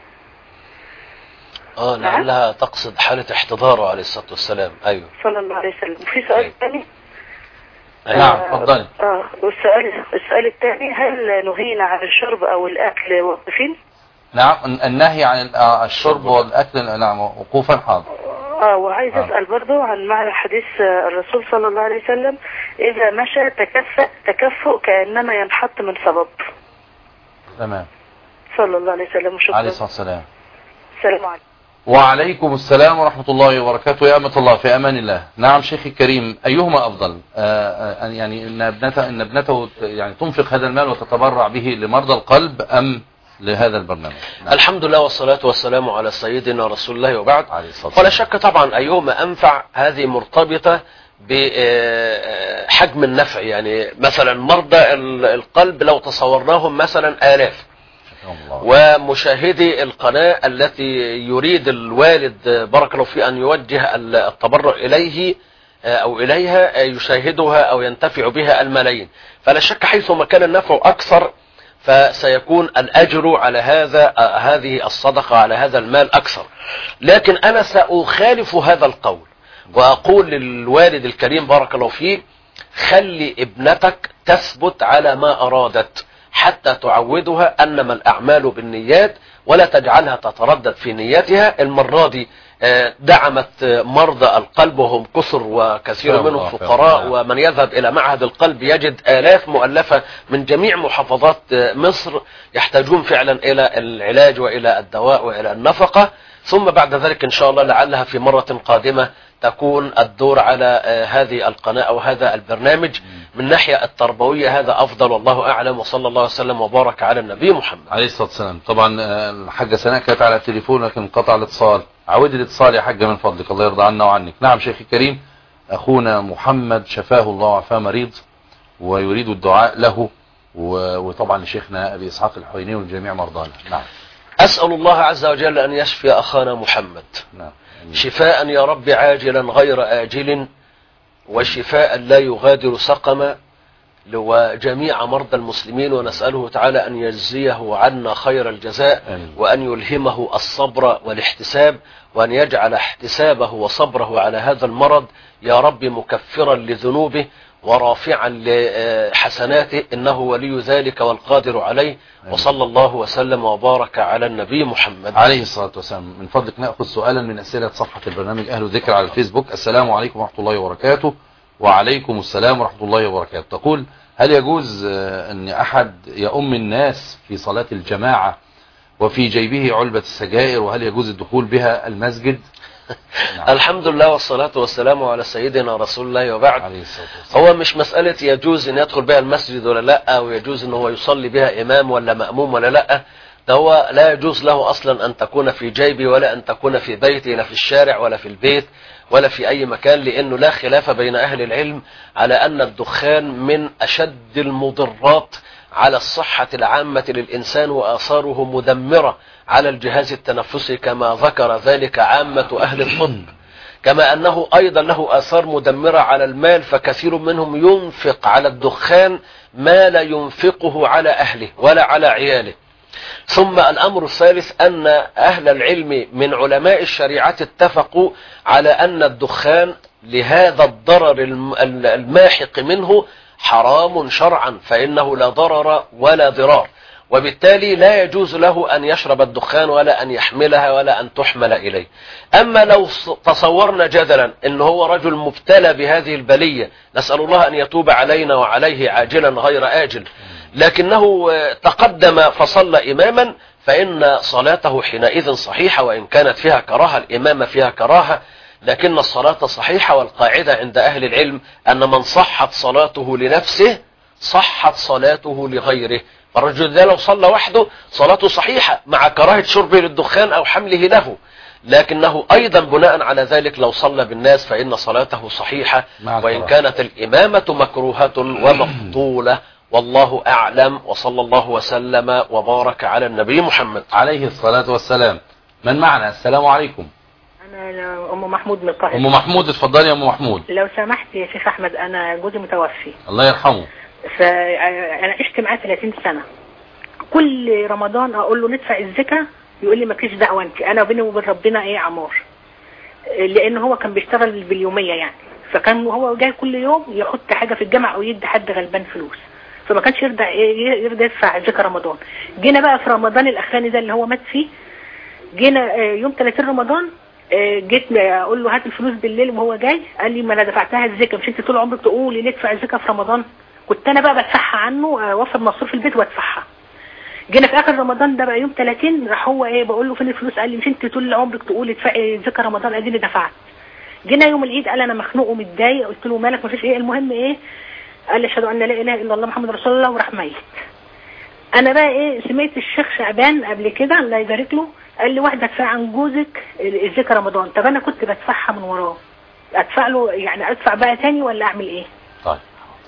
لعلها تقصد حالة احتضاره عليه الصلاة والسلام. أيوه صلى الله عليه وسلم. وفي سؤال ثاني. نعم اتفضلي. والسؤال الثاني: هل نهينا عن الشرب أو الأكل واقفين؟ نعم، النهي عن الشرب والأكل نعم وقوفا. حاضر. وعايز اسال برضو عن معنى حديث الرسول صلى الله عليه وسلم: اذا مشى تكفؤ كانما ينحط من صبب. تمام. صلى الله عليه وسلم. وشكرا. عليه الصلاه والسلام. السلام عليكم. وعليكم السلام ورحمة الله وبركاته. يا أمة الله، في أمان الله. نعم شيخي الكريم، أيهما أفضل؟ يعني إن ابنته يعني تنفق هذا المال وتتبرع به لمرضى القلب أم لهذا البرنامج؟ نعم. الحمم لله والصلاة والسلام على سيدنا رسول الله وبعد. ولا شك طبعا أيهما أنفع، هذه مرتبطة بحجم النفع. يعني مثلا مرضى القلب لو تصورناهم مثلا آلاف، ومشاهدي القناة التي يريد الوالد بارك الله فيه أن يوجه التبرع إليه أو إليها يشاهدها أو ينتفع بها الملايين، فلا شك حيثما كان النفع أكثر فسيكون الأجر على هذه الصدقة على هذا المال أكثر. لكن أنا سأخالف هذا القول وأقول للوالد الكريم بارك الله فيه: خلي ابنتك تثبت على ما أرادت حتى تعودها أنما الأعمال بالنيات، ولا تجعلها تتردد في نيتها. المرة دي دعمت مرضى القلب وهم كثر وكثير منهم فقراء، ومن يذهب إلى معهد القلب يجد آلاف مؤلفة من جميع محافظات مصر يحتاجون فعلا إلى العلاج وإلى الدواء وإلى النفقة. ثم بعد ذلك إن شاء الله لعلها في مرة قادمة تكون الدور على هذه القناة أو هذا البرنامج من ناحية التربوية. هذا أفضل والله أعلم، وصلى الله وسلم وبارك على النبي محمد عليه الصلاة والسلام. طبعا الحاجة سناء كانت على التليفون لكن انقطع الاتصال. عود الاتصال يا حاجة من فضلك، الله يرضى عنا وعنك. نعم شيخي الكريم، أخونا محمد شفاه الله وعافاه مريض ويريد الدعاء له وطبعا لشيخنا أبي إسحاق الحويني والجميع مرضانا. نعم. أسأل الله عز وجل أن يشفي أخانا محمد. نعم. شفاء يا رب عاجلا غير آجل، وشفاء لا يغادر سقما، وجميع مرضى المسلمين، ونسأله تعالى أن يجزيه عنا خير الجزاء، وأن يلهمه الصبر والاحتساب، وأن يجعل احتسابه وصبره على هذا المرض يا رب مكفرا لذنوبه ورافعا لحسناته، إنه ولي ذلك والقادر عليه. وصلى الله وسلم وبارك على النبي محمد عليه الصلاة والسلام. من فضلك نأخذ سؤالا من أسئلة صفحة البرنامج أهل الذكر على الفيسبوك. السلام عليكم ورحمة الله وبركاته. وعليكم السلام ورحمة الله وبركاته. تقول: هل يجوز أن أحد يؤم الناس في صلاة الجماعة وفي جيبه علبة السجائر، وهل يجوز الدخول بها المسجد؟ نعم. الحمد لله والصلاة والسلام على سيدنا رسول الله وبعد. هو مش مسألة يجوز أن يدخل بها المسجد ولا لا، أو يجوز أن هو يصلي بها إمام ولا مأموم ولا لا. ده هو لا يجوز له أصلا أن تكون في جيبه، ولا أن تكون في بيته، لا في الشارع ولا في البيت ولا في أي مكان، لأنه لا خلاف بين أهل العلم على أن الدخان من أشد المضرات على الصحة العامة للإنسان، وآثاره مدمرة على الجهاز التنفسي كما ذكر ذلك عامة أهل الطب، كما أنه أيضا له آثار مدمرة على المال، فكثير منهم ينفق على الدخان ما لا ينفقه على أهله ولا على عياله. ثم الأمر الثالث أن أهل العلم من علماء الشريعة اتفقوا على أن الدخان لهذا الضرر الماحق منه حرام شرعا، فإنه لا ضرر ولا ضرار، وبالتالي لا يجوز له أن يشرب الدخان ولا أن يحملها ولا أن تحمل إليه. أما لو تصورنا جدلا أنه هو رجل مبتلى بهذه البلية، نسأل الله أن يتوب علينا وعليه عاجلا غير آجل، لكنه تقدم فصلى إماما، فإن صلاته حينئذ صحيحة، وإن كانت فيها كراهة، الإمامة فيها كراهة، لكن الصلاة صحيحة. والقاعدة عند أهل العلم أن من صحت صلاته لنفسه صحت صلاته لغيره. فالرجل ده لو صلى وحده صلاته صحيحة مع كراهة شربه للدخان أو حمله له، لكنه أيضا بناء على ذلك لو صلى بالناس فإن صلاته صحيحة، وإن كانت الإمامة مكروهة ومفضولة. والله أعلم، وصلى الله وسلم وبارك على النبي محمد عليه الصلاة والسلام. من معنا؟ السلام عليكم. أنا أم محمود من القاهرة. أم محمود، اتفضلي يا أم محمود. لو سمحت يا شيخ أحمد، أنا جوزي متوفي الله يرحمه، فأنا عشت معاه 30 سنة. كل رمضان أقول له ندفع الزكاة، يقول لي مالكيش دعوة أنت، أنا وبيني وبين ربنا إيه عمار، لأن هو كان بيشتغل باليومية يعني، فكان هو جاي كل يوم يحط حاجة في الجامع أو يدي حد غلبان فلوس، فما كانش يرضى يدفع زكاة رمضان. جينا بقى في رمضان الأخراني ده اللي هو مات فيه، جينا يوم 30 رمضان جيت اقول له هات الفلوس بالليل وهو جاي، قال لي ما انا دفعتها الزكاه. مش انت طول عمرك تقولي ندفع الزكاه في رمضان؟ كنت انا بقى بدفعها عنه، اوفر مصروف البيت وادفعها. جينا في اخر رمضان ده بقى يوم 30 راح هو بقول له فين الفلوس؟ قال لي مش انت طول عمرك تقولي ادفعي زكاه رمضان؟ اديني دفعت. جينا يوم العيد قال انا مخنوق ومتضايق. قلت له مالك؟ مفيش المهم قال لي اشهد ان لا اله الا الله محمد رسول الله وراح ميت. انا بقى سمعت الشيخ شعبان قبل كده الله يبارك له قال لي واحده ادفع عن جوزك الزكاه رمضان. طب انا كنت بدفعها من وراه، ادفع له يعني ادفع بقى تاني ولا اعمل ايه؟ طيب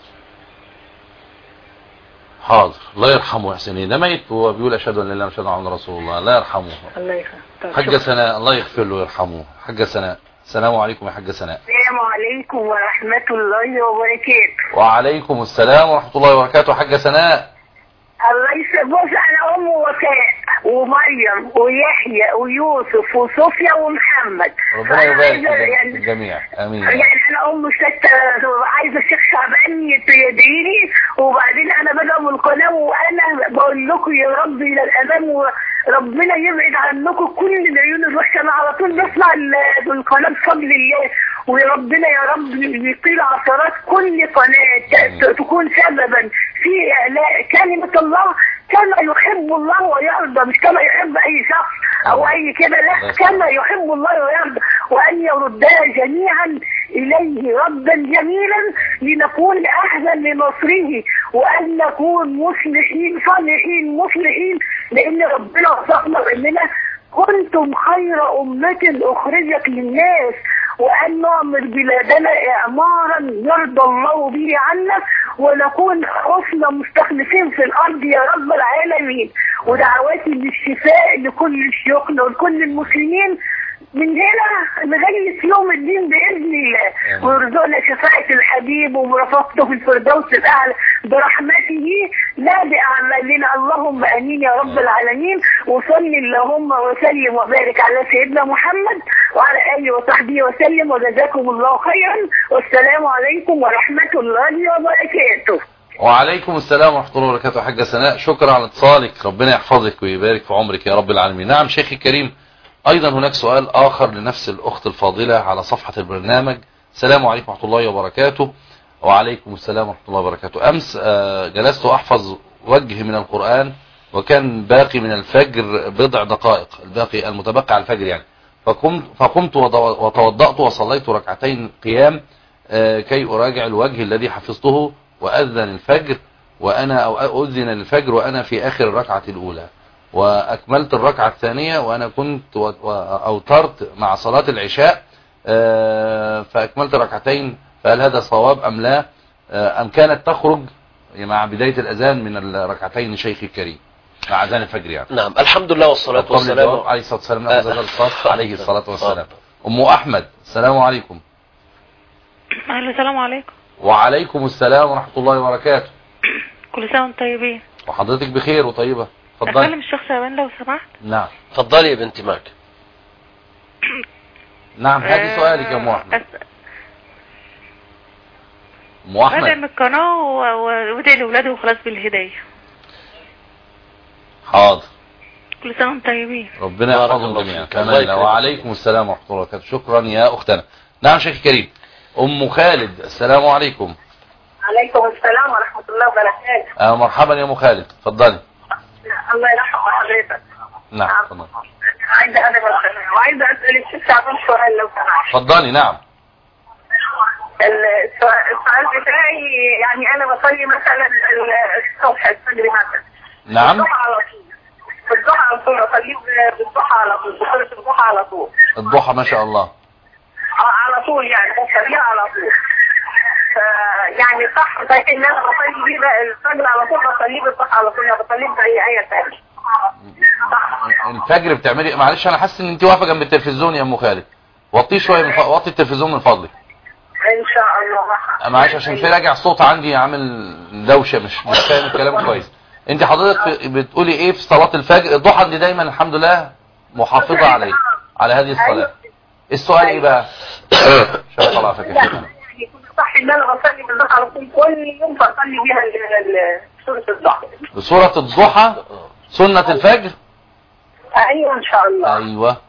حاضر. الله يرحمه يا حسين، ده ميت وهو بيقول اشهد ان لا اله الا الله اشهد ان رسول الله. الله يرحمه. الله يرحمه. حاجه سناء الله يغفر له ويرحمه. حاجه سناء السلام عليكم يا حاجه سناء. السلام عليكم ورحمه الله وبركاته. وعليكم السلام ورحمه الله وبركاته. حاجه سناء الله يسلمك. انا ام وفاء ومريم ويحيى ويوسف وصوفيا ومحمد. ربنا يبارك في الجميع. امين. يعني انا ام ستة عايزه الشيخ شعبان يدعي لي، وبعدين انا بدأ القناه وانا بقول لكم يا رب الى الامام وربنا يبعد عنكم كل العيون الوحشه. انا على طول بسمع القناه بفضل الله، وربنا يا رب يطيل عثرات كل قناه تكون سببا في اعلاء كلمه الله كما يحب الله ويرضى، مش كما يحب اي شخص او اي كده، لا كما يحب الله ويرضى، وان يردنا جميعا اليه ردا جميلا لنكون اهلا لنصره، وان نكون مصلحين صالحين مصلحين، لان ربنا وصفنا باننا كنتم خير امه اخرجت للناس، وان نعمر بلادنا اعمارا يرضى الله به عنا، ونكون حسن مستخلفين في الارض يا رب العالمين. ودعواتي للشفاء لكل شيوخنا ولكل المسلمين من هنا لغايه يوم الدين باذن الله، ويرزقنا شفاعه الحبيب ومرافقته في الفردوس الاعلى برحمته لا باعمالنا. اللهم امين يا رب العالمين. وصل اللهم وسلم وبارك على سيدنا محمد وعلى اله وصحبه وسلم، وجزاكم الله خيرا، والسلام عليكم ورحمه الله وبركاته. وعليكم السلام ورحمه الله وبركاته. حاجه سناء شكرا على اتصالك، ربنا يحفظك ويبارك في عمرك يا رب العالمين. نعم شيخي الكريم، ايضا هناك سؤال اخر لنفس الاخت الفاضلة على صفحة البرنامج. السلام عليكم ورحمة الله وبركاته. وعليكم السلام ورحمة الله وبركاته. امس جلست احفظ وجه من القرآن، وكان باقي من الفجر بضع دقائق، الباقي المتبقي على الفجر يعني، فقمت وتوضأت وصليت ركعتين قيام كي اراجع الوجه الذي حفظته، واذن الفجر اذن للفجر وانا في اخر الركعة الاولى، واكملت الركعة الثانية وانا كنت اوترت مع صلاة العشاء فاكملت ركعتين. فهل هذا صواب ام لا؟ ام كانت تخرج مع بداية الاذان من الركعتين شيخي الكريم مع اذان الفجر يعني؟ نعم الحمد لله والصلاة والسلام عليه الصلاة والسلام. عليه الصلاة والسلام. ام احمد السلام عليكم. السلام عليكم. وعليكم السلام ورحمة الله وبركاته. كل سنة وانتم طيبين. وحضرتك بخير وطيبة. اتفضلي. اكلم الشيخ شعبان لو سمحت. نعم اتفضلي يا بنتي معك. نعم هذه سؤالك يا ام احمد. ام احمد بدعم القناة وادعي لاولاده وخلاص بالهداية. حاضر. كل سنة وانتم طيبين. ربنا يحفظهم جميعا. تمام. وعليكم السلام ورحمة الله وبركاته. شكرا يا اختنا. نعم شيخ كريم. ام خالد السلام عليكم. عليكم السلام ورحمة الله وبركاته. مرحبا يا ام خالد اتفضلي. الله يرحم حضرتك. نعم اتفضلي. وعايزة اسأل الشيخ شعبان سؤال لو سمحت. اتفضلي. نعم السؤال بتاعي يعني انا بصلي مثلا الصبح الفجر مثلا. نعم. الضحى على طول. الضحى على طول بصلي بالضحى على طول، بصلي الضحى على طول. الضحى ما شاء الله. على طول يعني بصليها على طول. يعني صح لكن انا بصلي بيه الفجر على طول، بصلي بالضحى على طول، ما بصليش باي ايه ثانيه. الفجر بتعملي معلش انا حاسس ان انت واقفه جنب التلفزيون يا ام خالد، وطي شويه وطي التلفزيون من فضلك. ان شاء الله. معلش عشان في راجع صوت عندي عامل دوشه، مش فاهم الكلام كويس. انت حضرتك بتقولي ايه في صلاه الفجر؟ الضحى دي دايما الحمد لله محافظه على هذه الصلاه. السؤال ايه بقى؟ شاء الله فاكر. صح ان انا بصلي بالضحى على طول كل يوم، بصلي بيها سوره الضحى. بسوره الضحى سنه الفجر؟ ايوه ان شاء الله. ايوه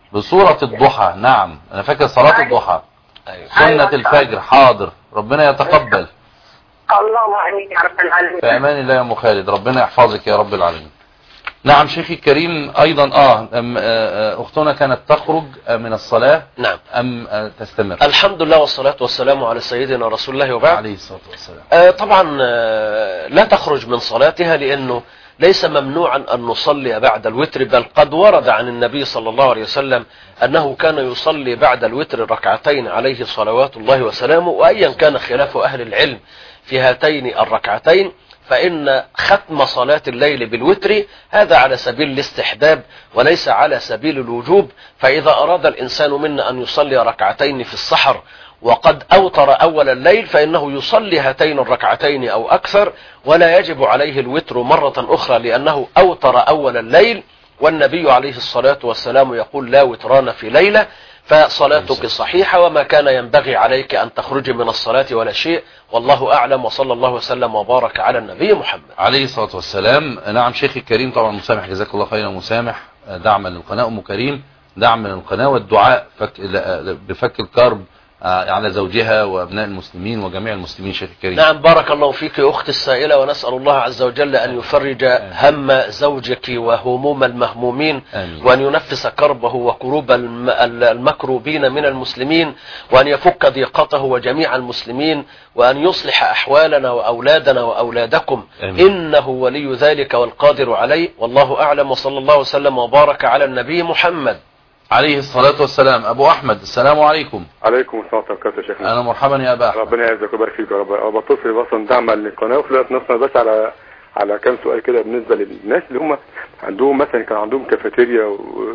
بصورة الضحى. نعم انا فاكر صلاة الضحى. سنة الفجر. حاضر، ربنا يتقبل. اللهم امين يا رب العالمين. في امان الله يا ام خالد، ربنا يحفظك يا رب العالمين. نعم شيخي الكريم ايضا اختنا كانت تخرج من الصلاة. نعم. ام تستمر؟ الحمد لله والصلاة والسلام على سيدنا رسول الله وبعد. عليه الصلاة والسلام. طبعا لا تخرج من صلاتها، لانه ليس ممنوعا ان نصلي بعد الوتر، بل قد ورد عن النبي صلى الله عليه وسلم انه كان يصلي بعد الوتر ركعتين عليه صلوات الله وسلامه. وايا كان خلاف اهل العلم في هاتين الركعتين، فإن ختم صلاة الليل بالوتر هذا على سبيل الاستحباب وليس على سبيل الوجوب. فإذا أراد الإنسان منا أن يصلي ركعتين في السحر وقد أوتر أول الليل، فإنه يصلي هاتين الركعتين أو أكثر، ولا يجب عليه الوتر مرة أخرى لأنه أوتر أول الليل. والنبي عليه الصلاة والسلام يقول لا وتران في ليلة. فصلاتك صحيحة، وما كان ينبغي عليك أن تخرج من الصلاة ولا شيء، والله أعلم. وصلى الله وسلم وبارك على النبي محمد عليه الصلاة والسلام. نعم شيخي الكريم، طبعا مسامح جزاك الله خيرا مسامح، دعما للقناة. أم كريم دعما للقناة والدعاء بفك الكرب على زوجها وابناء المسلمين وجميع المسلمين شيخ الكريم. نعم بارك الله فيك يا اختي السائلة، ونسأل الله عز وجل ان يفرج هم زوجك وهموم المهمومين، وان ينفس كربه وكروب المكروبين من المسلمين، وان يفك ضيقته وجميع المسلمين، وان يصلح احوالنا واولادنا واولادكم. انه ولي ذلك والقادر عليه، والله اعلم. وصلى الله وسلم وبارك على النبي محمد عليه الصلاة والسلام. أبو أحمد السلام عليكم. عليكم السلام عليكم يا شيخنا. أنا مرحبا يا أبا أحمد. ربنا يعزك ويبارك فيك يا رب. بتصل اصلا دعما للقناة، وفي الوقت نفسه بس على كام سؤال كده بالنسبة للناس اللي هم عندهم مثلا كان عندهم كافيتيريا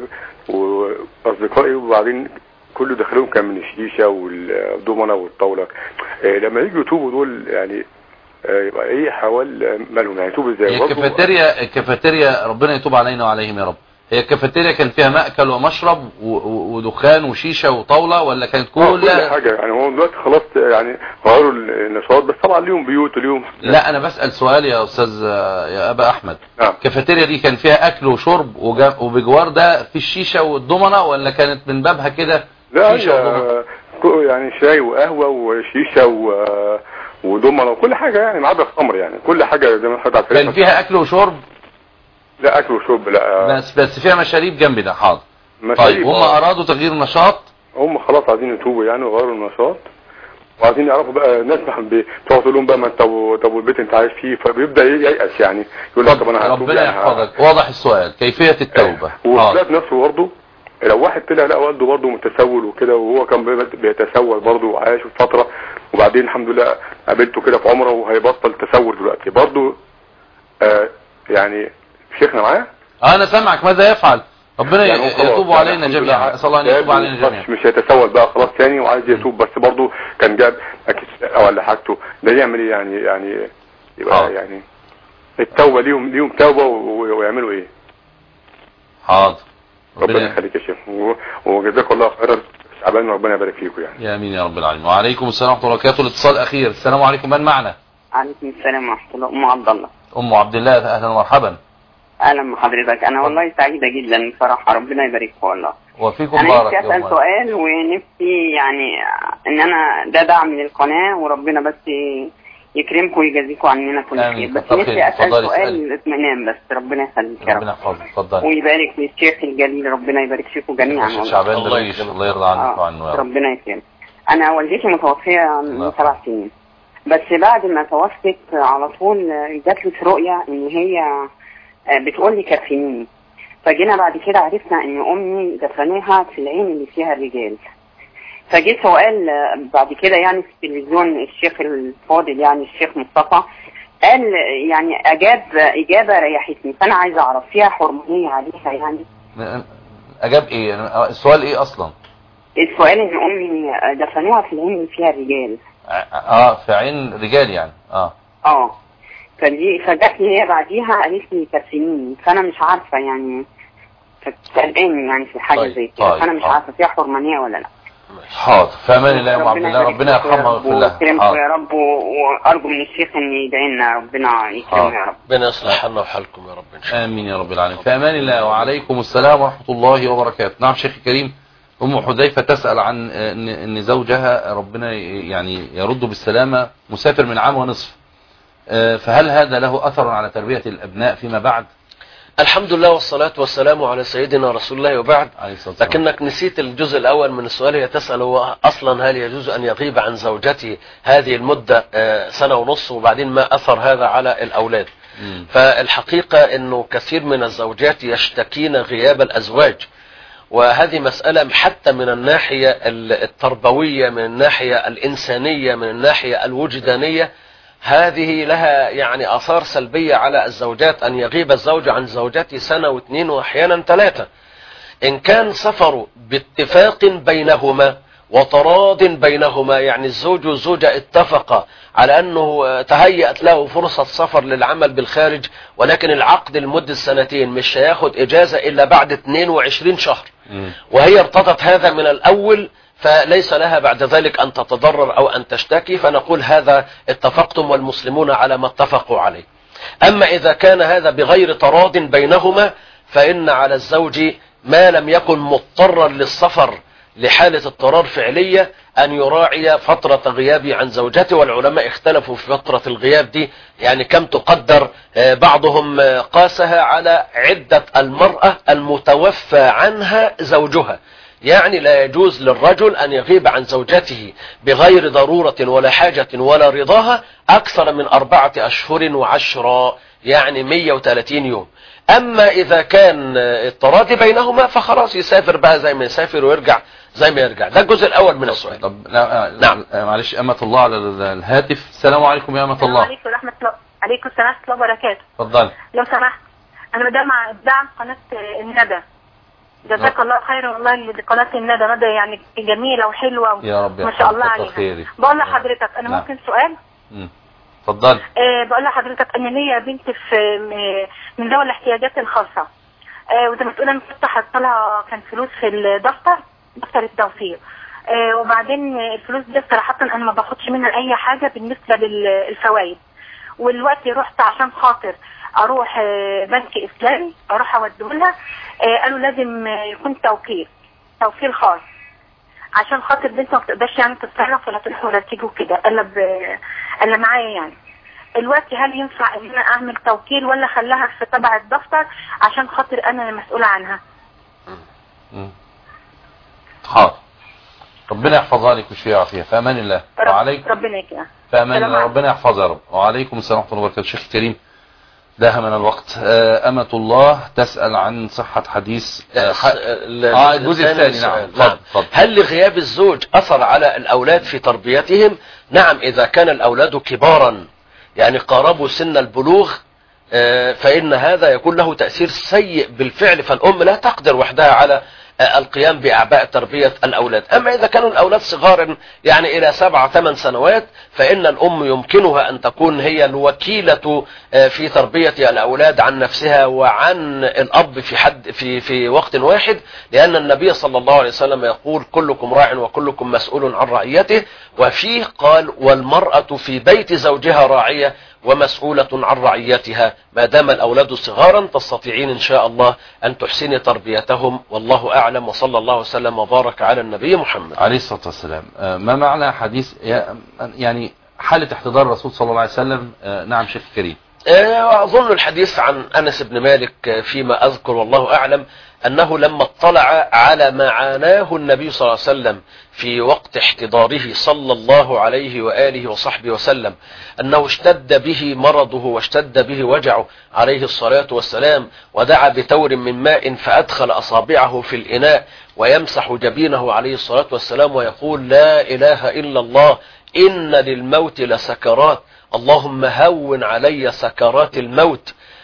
وأصدقائي، وبعدين كله دخلهم كان من الشيشة والدومنة والطاولة. لما يجوا يتوبوا دول يعني يبقى ايه حوال مالهم يعني يتوبوا ازاي؟ الكافيتيريا ربنا يتوب علينا وعليهم يا رب. هي الكافيتيريا كان فيها مأكل ومشرب ودخان وشيشة وطاولة، ولا كانت كل حاجة؟ يعني هو دلوقتي خلاص يعني غيروا النشاط، بس طبعا ليهم بيوت وليهم. لا انا بسأل سؤال يا استاذ يا ابا احمد. نعم. الكافيتيريا دي كان فيها اكل وشرب وبجوار ده في الشيشة والضمنة، ولا كانت من بابها كده شيشة ودمنة؟ يعني شاي وقهوة وشيشة ودمنة وكل حاجة يعني ما عدا الخمر، يعني كل حاجة زي ما حضرتك كان فيها اكل وشرب؟ لا اكل وشرب لا، بس فيها مشاريب جنب ده. حاضر. طيب هم ارادوا تغيير النشاط، هم خلاص عايزين يتوبوا يعني ويغيروا النشاط، وعايزين يعرفوا بقى الناس بتقعد تقول لهم بقى ما انت طب والبيت انت عايش فيه، فبيبدا ييأس يعني يقول لك طب انا هتوب. ربنا يحفظك. واضح السؤال كيفية التوبة. وثلاث نفسه برضه لو واحد طلع لا والده برضه متسول وكده، وهو كان بيتسول برضه وعايش فترة، وبعدين الحمد لله قابلته كده في عمره وهيبطل تسول دلوقتي برضه. يعني شيخنا معايا؟ انا سامعك. ماذا يفعل؟ ربنا يعني يتوب علينا جميعا. اسال الله ان يتوب علينا جميعا. مش هيتسول بقى خلاص تاني وعايز يتوب، بس برضه كان جاب اكيد ولا حاجته ده يعمل ايه يعني يبقى يعني التوبه ليهم توبه ويعملوا ايه؟ حاضر. ربنا يخليك يا شيخ وجزاك الله خيرا. شعبان ربنا يبارك فيكم يعني. يا امين يا رب العالمين. وعليكم السلام ورحمه الله وبركاته. الاتصال الاخير. السلام عليكم. من معنا؟ عليكم السلام ورحمه الله. ام عبد الله. ام عبد الله اهلا ومرحبا. اهلا بحضرتك. انا والله سعيده جدا بصراحه، ربنا يبارك والله. وفيكم انا بارك. نفسي اسال سؤال، ونفسي يعني ان انا ده دعم للقناه، وربنا بس يكرمكم ويجازيكم عننا كل خير. بس نفسي اسال سؤال اطمئنان بس. ربنا يخليك يا رب. ربنا يحفظك. اتفضل. ويبارك للشيخ الجليل، ربنا يبارك فيكم جميعا والله. شعبان درويش الله يرضى عنك وعنه يا رب. ربنا يكرمك. انا والدتي متوفيه من 7 سنين، بس بعد ما توفت على طول جات لي رؤيه ان هي بتقول لي كفنيني. فجينا بعد كده عرفنا ان امي دفنوها في العين اللي فيها الرجال. فجيت سؤال بعد كده يعني في التلفزيون، الشيخ الفاضل يعني الشيخ مصطفى قال يعني اجابه ريحتني، فانا عايزه اعرف فيها حرمانيه عليها يعني. اجاب ايه؟ السؤال ايه اصلا؟ السؤال ان امي دفنوها في العين اللي فيها الرجال. في عين رجال يعني. فجات لي هي بعديها قالت لي كفنيني، فانا مش عارفه يعني، فبتقلقني يعني في حاجه زي كده. فانا مش عارفه فيها حرمانيه ولا لا. حاضر. فامان الله يا ام عبد الله، ربنا يرحمها ويغفر لها. يا رب، وارجو من الشيخ ان يدعي لنا ربنا يكرمه يا رب. ربنا يصلح حالنا وحالكم يا رب ان شاء الله. امين يا رب العالمين. في امان الله. وعليكم السلام ورحمه الله وبركاته. نعم شيخ كريم. ام حذيفه تسال عن ان زوجها ربنا يعني يرد بالسلامه مسافر من عام ونصف، فهل هذا له اثر على تربيه الابناء فيما بعد؟ الحمد لله والصلاة والسلام على سيدنا رسول الله وبعد. لكنك نسيت الجزء الأول من السؤال. هي تسأل هو أصلا هل يجوز أن يغيب عن زوجته هذه المدة سنة ونص، وبعدين ما أثر هذا على الأولاد. فالحقيقة أنه كثير من الزوجات يشتكين غياب الأزواج، وهذه مسألة حتى من الناحية التربوية، من الناحية الإنسانية، من الناحية الوجدانية، هذه لها يعني آثار سلبية على الزوجات. أن يغيب الزوج عن زوجته سنة واثنين وأحيانا 3. إن كان سفر باتفاق بينهما وتراض بينهما، يعني الزوج والزوجة اتفق على أنه تهيأت له فرصة سفر للعمل بالخارج، ولكن العقد لمدة 2 مش هياخد إجازة إلا بعد 22 شهر، وهي ارتضت هذا من الأول، فليس لها بعد ذلك أن تتضرر أو أن تشتكي، فنقول هذا اتفقتم والمسلمون على ما اتفقوا عليه. أما إذا كان هذا بغير تراض بينهما، فإن على الزوج ما لم يكن مضطرا للسفر لحالة اضطرار فعلية أن يراعي فترة غيابه عن زوجته. والعلماء اختلفوا في فترة الغياب دي يعني كم تقدر. بعضهم قاسها على عدة المرأة المتوفى عنها زوجها، يعني لا يجوز للرجل أن يغيب عن زوجته بغير ضرورة ولا حاجة ولا رضاها أكثر من 4 أشهر و10، يعني 130 يوم. أما إذا كان التراضي بينهما فخلاص يسافر بقى زي ما يسافر ويرجع زي ما يرجع. ده الجزء الأول من السؤال. طب نعم معلش أمة الله على الهاتف. السلام عليكم يا أمة الله. عليكم ورحمة الله. عليكم السلام ورحمة الله وبركاته. اتفضل. لو سمحت أنا بدعم قناة الندى. جزاك الله خيرا والله. قناة الندى يعني جميلة وحلوة يا رب، ما شاء الله عليها. بقول لحضرتك أنا ممكن سؤال؟ اتفضل. بقول لحضرتك أنا ليا بنت في من ذوي الاحتياجات الخاصة، وزي ما تقول أنا كنت حاطة لها كان فلوس في دفتر التوفير، وبعدين الفلوس دي صراحة أنا ما باخدش منها أي حاجة بالنسبة للفوائد. والوقت رحت عشان خاطر اروح بنك اسلامي اروح اوديهولها، قالوا لازم يكون توكيل خاص عشان خاطر بنت ما بتقدرش يعني تتصرف ولا تروح ولا تيجي وكده الا معايا يعني. الوقت هل ينفع ان انا اعمل توكيل ولا خلاها في تبع الدفتر عشان خاطر انا المسؤولة عنها؟ حاضر. ربنا يحفظها لك ويشفيها ويعافيها. في امان الله. وعليكم ربنا يكرمك. في امان الله. ربنا يحفظها يا رب. وعليكم السلام ورحمه الله وبركاته. شيخ كريم داهمنا الوقت. أمة الله تسأل عن صحة حديث الجزء الثاني. نعم. هل لغياب الزوج أثر على الأولاد في تربيتهم؟ نعم، إذا كان الأولاد كبارا يعني قاربوا سن البلوغ فإن هذا يكون له تأثير سيء بالفعل، فالأم لا تقدر وحدها على القيام بأعباء تربية الأولاد. أما إذا كانوا الأولاد صغار يعني إلى 7-8 سنوات فإن الأم يمكنها أن تكون هي الوكيلة في تربية الأولاد عن نفسها وعن الأب في وقت واحد، لأن النبي صلى الله عليه وسلم يقول كلكم راع وكلكم مسؤول عن رعيته، وفيه قال والمرأة في بيت زوجها راعية ومسؤولة عن رعيتها. ما دام الأولاد صغارا تستطيعين إن شاء الله أن تحسني تربيتهم، والله أعلم، وصلى الله وسلم وبارك على النبي محمد عليه الصلاة والسلام. ما معنى حديث يعني حالة احتضار الرسول صلى الله عليه وسلم؟ نعم شيخ كريم. أظن الحديث عن أنس بن مالك فيما أذكر والله أعلم أنه لما اطلع على ما عاناه النبي صلى الله عليه وسلم في وقت احتضاره صلى الله عليه وآله وصحبه وسلم، أنه اشتد به مرضه واشتد به وجعه عليه الصلاة والسلام، ودعا بتور من ماء فأدخل أصابعه في الإناء ويمسح جبينه عليه الصلاة والسلام ويقول لا إله إلا الله إن للموت لسكرات اللهم هون علي سكرات الموت.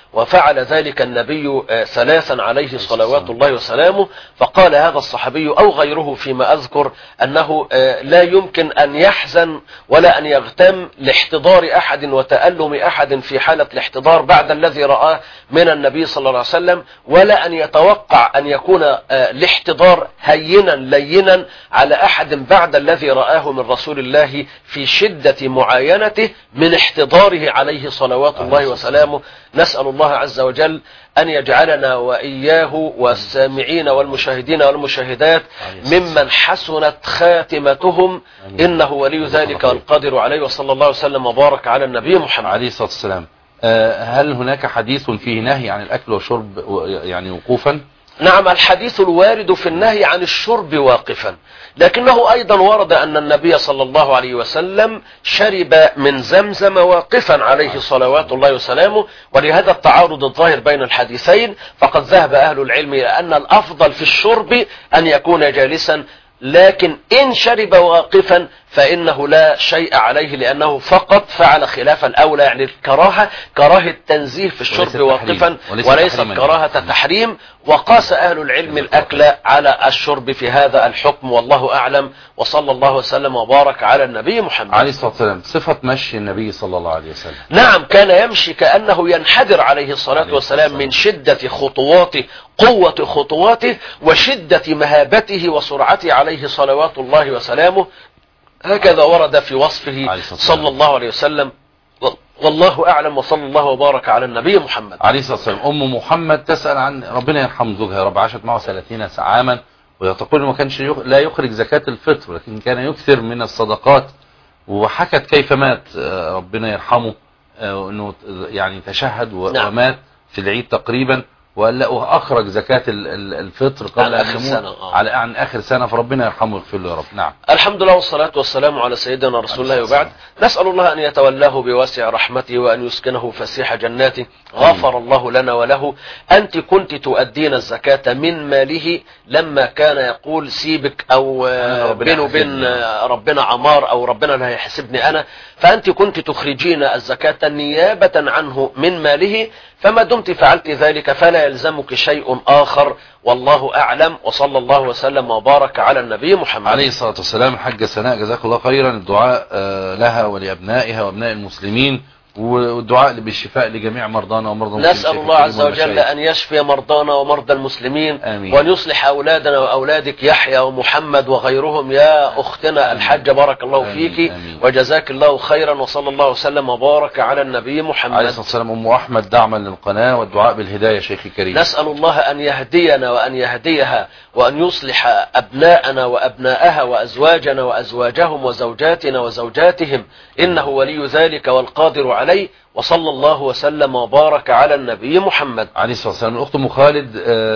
وفعل ذلك النبي 3 عليه صلوات الله وسلامه. فقال هذا الصحابي أو غيره فيما أذكر أنه لا يمكن أن يحزن ولا أن يغتم لاحتضار أحد وتألم أحد في حالة الاحتضار بعد الذي رآه من النبي صلى الله عليه وسلم، ولا أن يتوقع أن يكون الاحتضار هينا لينا على أحد بعد الذي رآه من رسول الله في شدة معاينته من احتضاره عليه صلوات الله وسلامه. نسأل الله عز وجل أن يجعلنا وإياه والسامعين والمشاهدين والمشاهدات ممن حسنت خاتمتهم، إنه ولي ذلك والقادر عليه. وصلى الله وسلم وبارك على النبي محمد عليه الصلاة والسلام. هل هناك حديث فيه نهي عن الأكل والشرب يعني وقوفا؟ نعم، الحديث الوارد في النهي عن الشرب واقفا، لكنه أيضا ورد أن النبي صلى الله عليه وسلم شرب من زمزم واقفا عليه صلوات الله وسلامه. ولهذا التعارض الظاهر بين الحديثين، فقد ذهب أهل العلم إلى أن الأفضل في الشرب أن يكون جالسا، لكن إن شرب واقفا فإنه لا شيء عليه، لأنه فقط فعل خلاف الأولى، يعني كراهة تنزيه في الشرب واقفا وليست كراهة تحريم. وقاس أهل العلم الأكل على الشرب في هذا الحكم، والله أعلم. وصلى الله وسلم وبارك على النبي محمد عليه الصلاة والسلام. صفة مشي النبي صلى الله عليه وسلم. نعم، كان يمشي كأنه ينحدر عليه الصلاة والسلام من شدة خطواته، قوة خطواته وشدة مهابته وسرعته عليه صلوات الله وسلامه. هكذا ورد في وصفه صلى الله عليه وسلم، والله أعلم. وصلى الله وبارك على النبي محمد عليه الصلاة والسلام. أم محمد تسأل عن ربنا يرحم زوجها يا رب، عاشت معه 30 عاما، وتقول ما كانش لا يخرج زكاة الفطر، لكن كان يكثر من الصدقات، وحكت كيف مات ربنا يرحمه، انه يعني تشهد ومات في العيد تقريبا، وأخرج زكاة الفطر قبل أن يموت عن آخر سنة، فربنا يرحمه ويغفر له يا رب. نعم، الحمد لله والصلاة والسلام على سيدنا رسول الله، وبعد نسأل الله أن يتولاه بواسع رحمته وأن يسكنه فسيح جناته. غفر الله لنا وله. أنت كنت تؤدين الزكاة من ماله لما كان يقول سيبك أو بينه وبين ربنا عمار أو ربنا لا يحسبني أنا، فأنت كنت تخرجين الزكاة نيابة عنه من ماله، فما دمت فعلت ذلك فلا يلزمك شيء آخر، والله أعلم. وصلى الله وسلم وبارك على النبي محمد عليه الصلاة والسلام. حاجة سناء جزاك الله خيرا، الدعاء لها ولأبنائها وأبناء المسلمين، والدعاء بالشفاء لجميع مرضانا ومرضى المسلمين. نسأل الله عز وجل أن يشفي مرضانا ومرضى المسلمين، وأن يصلح أولادنا وأولادك يحيى ومحمد وغيرهم. يا أختنا الحاجة بارك الله فيك وجزاك الله خيرا. وصلى الله وسلم وبارك على النبي محمد عليه الصلاة والسلام. أم أحمد دعما للقناة والدعاء بالهداية شيخي الكريم. نسأل الله أن يهدينا وأن يهديها وأن يصلح أبناءنا وأبناءها وأزواجنا وأزواجهم وزوجاتنا وزوجاتهم، إنه ولي ذلك والقادر عليه. وصلى الله وسلم وبارك على النبي محمد عليه الصلاة والسلام. الأخت أم خالد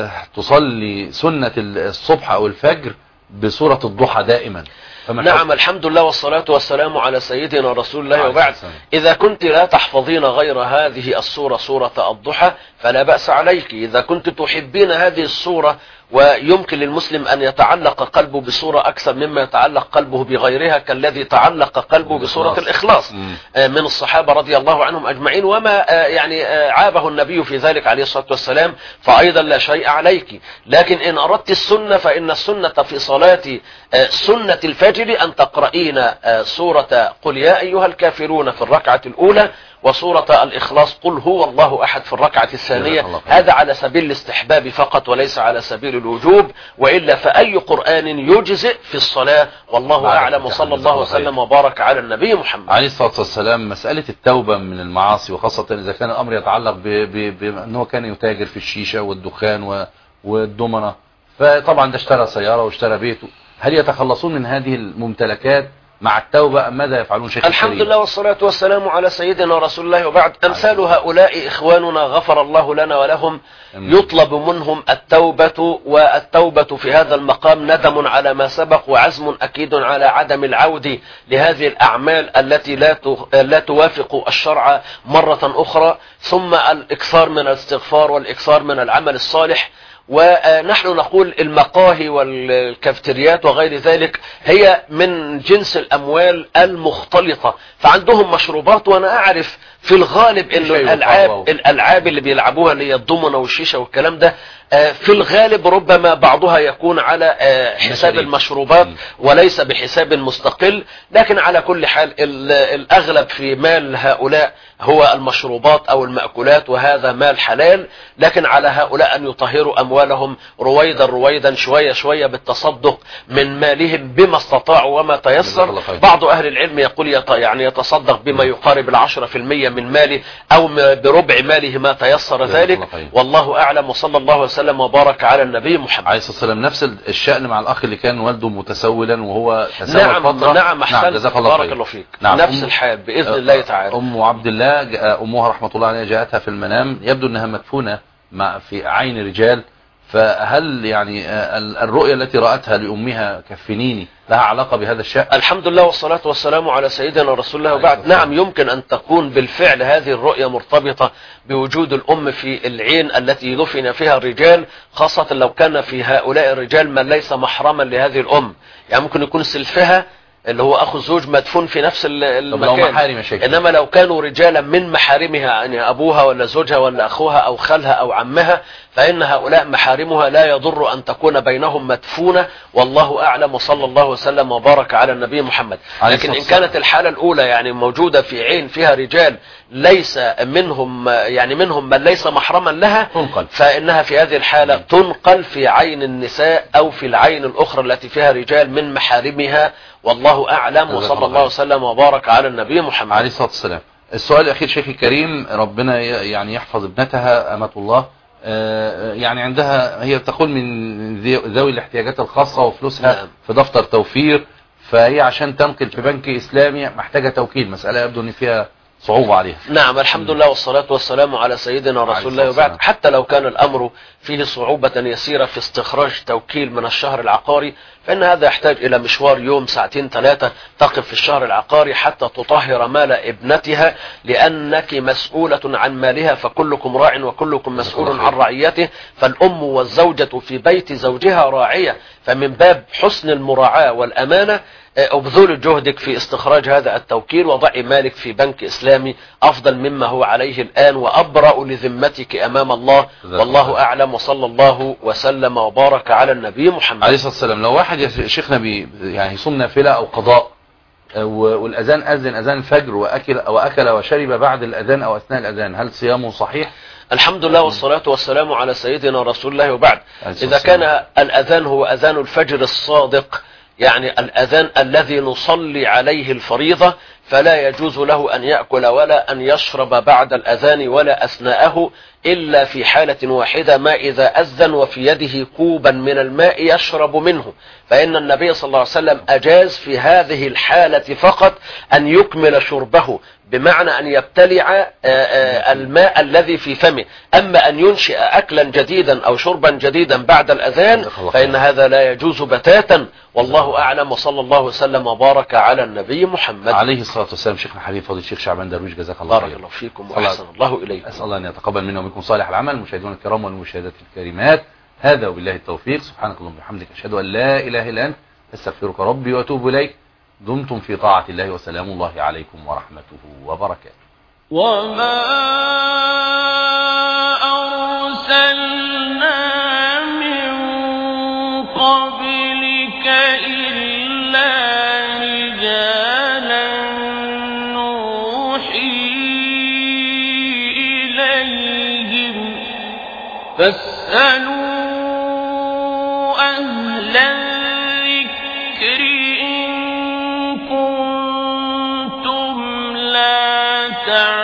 تصلي سنة الصبح أو الفجر بسورة الضحى دائما. نعم، الحمد لله والصلاة والسلام على سيدنا رسول الله، وبعد إذا كنت لا تحفظين غير هذه السورة، سورة الضحى، فلا بأس عليك. إذا كنت تحبين هذه السورة ويمكن للمسلم أن يتعلق قلبه بسورة أكثر مما يتعلق قلبه بغيرها، كالذي تعلق قلبه بسورة الإخلاص من الصحابة رضي الله عنهم أجمعين، وما يعني عابه النبي في ذلك عليه الصلاة والسلام، فأيضا لا شيء عليك. لكن إن أردت السنة فإن السنة في صلاة سنة الفجر أن تقرأين سورة قل يا أيها الكافرون في الركعة الأولى، وسورة الإخلاص قل هو الله أحد في الركعة الثانية. هذا على سبيل الاستحباب فقط وليس على سبيل الوجوب، وإلا فأي قرآن يجزئ في الصلاة، والله أعلم. وصلى الله وسلم وبارك على النبي محمد عليه الصلاة والسلام. مسألة التوبة من المعاصي، وخاصة إذا كان الأمر يتعلق بأنه كان يتاجر في الشيشة والدخان والدمنة، فطبعا ده اشترى سيارة واشترى بيته، هل يتخلصون من هذه الممتلكات مع التوبة أم ماذا يفعلون شيخ الكريم؟ الحمد لله والصلاة والسلام على سيدنا رسول الله، وبعد. أمثال هؤلاء إخواننا غفر الله لنا ولهم، يطلب منهم التوبة، والتوبة في هذا المقام ندم على ما سبق وعزم أكيد على عدم العودة لهذه الأعمال التي لا توافق الشرع مرة أخرى، ثم الإكثار من الاستغفار والإكثار من العمل الصالح. ونحن نقول المقاهي والكافتريات وغير ذلك هي من جنس الأموال المختلطة، فعندهم مشروبات. وأنا أعرف في الغالب انه الالعاب اللي بيلعبوها اللي هي الضمنه والشيشه والكلام ده في الغالب ربما بعضها يكون على حساب المشروبات وليس بحساب مستقل، لكن على كل حال الاغلب في مال هؤلاء هو المشروبات او المأكولات، وهذا مال حلال. لكن على هؤلاء ان يطهروا اموالهم رويدا رويدا شوية شوية بالتصدق من مالهم بما استطاعوا وما تيسر. بعض اهل العلم يقول يعني يتصدق بما يقارب 10% من ماله او بربع ماله ما تيسر ذلك، والله اعلم. وصلى الله وسلم وبارك على النبي محمد عليه الصلاه والسلام. نفس الشأن مع الاخ اللي كان والده متسولا وهو تسول فتره. نعم احسنت، بارك الله فيك. نفس الحال باذن الله تعالى. ام عبد الله امها رحمه الله عليها جاءتها في المنام، يبدو انها مدفونه في عين رجال، فهل يعني الرؤيا التي رأتها لأمها كفنيني لها علاقة بهذا الشأن؟ الحمد لله والصلاة والسلام على سيدنا رسول الله وبعد. نعم يمكن أن تكون بالفعل هذه الرؤيا مرتبطة بوجود الأم في العين التي دفن فيها الرجال، خاصة لو كان في هؤلاء الرجال من ليس محرما لهذه الأم. يعني ممكن يكون سلفها اللي هو أخو الزوج مدفون في نفس المكان، إنما لو كانوا رجالا من محارمها يعني أبوها ولا زوجها ولا أخوها أو خالها أو عمها، فإن هؤلاء محارمها لا يضر أن تكون بينهم مدفونة، والله أعلم. وصلى الله وسلم وبارك على النبي محمد. لكن إن كانت الحالة الأولى يعني موجودة في عين فيها رجال ليس منهم يعني منهم من ليس محرما لها، فإنها في هذه الحالة تنقل في عين النساء أو في العين الأخرى التي فيها رجال من محارمها، والله أعلم. وصلى الله وسلم وبارك على النبي محمد عليه الصلاة والسلام. السؤال الأخير شيخي الكريم، ربنا يعني يحفظ ابنتها أمة الله، يعني عندها هي تقول من ذوي الاحتياجات الخاصة وفلوسها في دفتر توفير، فهي عشان تنقل في بنك إسلامي محتاجة توكيل، مسألة يبدو أن فيها صعوبة عليها. نعم الحمد لله والصلاة والسلام على سيدنا رسول الله وبعد. حتى لو كان الأمر فيه صعوبة يسيرة في استخراج توكيل من الشهر العقاري، فإن هذا يحتاج إلى مشوار يوم ساعتين ثلاثة تقف في الشهر العقاري حتى تطهر مال ابنتها، لأنك مسؤولة عن مالها، فكلكم راع وكلكم مسؤول عن رعيته. فالأم والزوجة في بيت زوجها راعية، فمن باب حسن المراعاة والأمانة ابذل جهدك في استخراج هذا التوكيل، وضعي مالك في بنك إسلامي أفضل مما هو عليه الآن، وأبرأ لذمتك أمام الله، والله أعلم. وصلى الله وسلم وبارك على النبي محمد عليه الصلاة والسلام. لو واحد يا شيخنا يعني يصوم نافلة أو قضاء والأذان أذن أذان الفجر وأكل وشرب بعد الأذان أو أثناء الأذان، هل صيامه صحيح؟ الحمد لله والصلاة والسلام على سيدنا رسول الله وبعد. إذا كان الأذان هو أذان الفجر الصادق، يعني الأذان الذي نصلي عليه الفريضة، فلا يجوز له أن يأكل ولا أن يشرب بعد الأذان ولا أثناءه، إلا في حالة واحدة، ما إذا أذن وفي يده كوبا من الماء يشرب منه، فإن النبي صلى الله عليه وسلم أجاز في هذه الحالة فقط أن يكمل شربه، بمعنى أن يبتلع الماء الذي في فمه. أما أن ينشئ أكلا جديدا أو شربا جديدا بعد الأذان فإن هذا لا يجوز بتاتا، والله أعلم. وصلى الله وسلم وبارك على النبي محمد عليه الصلاة والسلام. شيخنا الحبيب فضيلة الشيخ شعبان درويش، جزاك الله خير. بارك الله فيكم وأحسن الله إليكم. أسأل الله أن يتقبل منا ومنكم صالح العمل. مشاهدينا الكرام والمشاهدات الكريمات، هذا وبالله التوفيق. سبحانك اللهم وبحمدك، أشهد أن لا إله إلا أنت، أستغفرك ربي وأتوب إليك. دمتم في طاعة الله، وسلام الله عليكم ورحمته وبركاته. وما أرسلنا من قبلك إلا رجالا نوحي إليهم فاسألوا أهل الذكر إن كنتم لا تعلمون.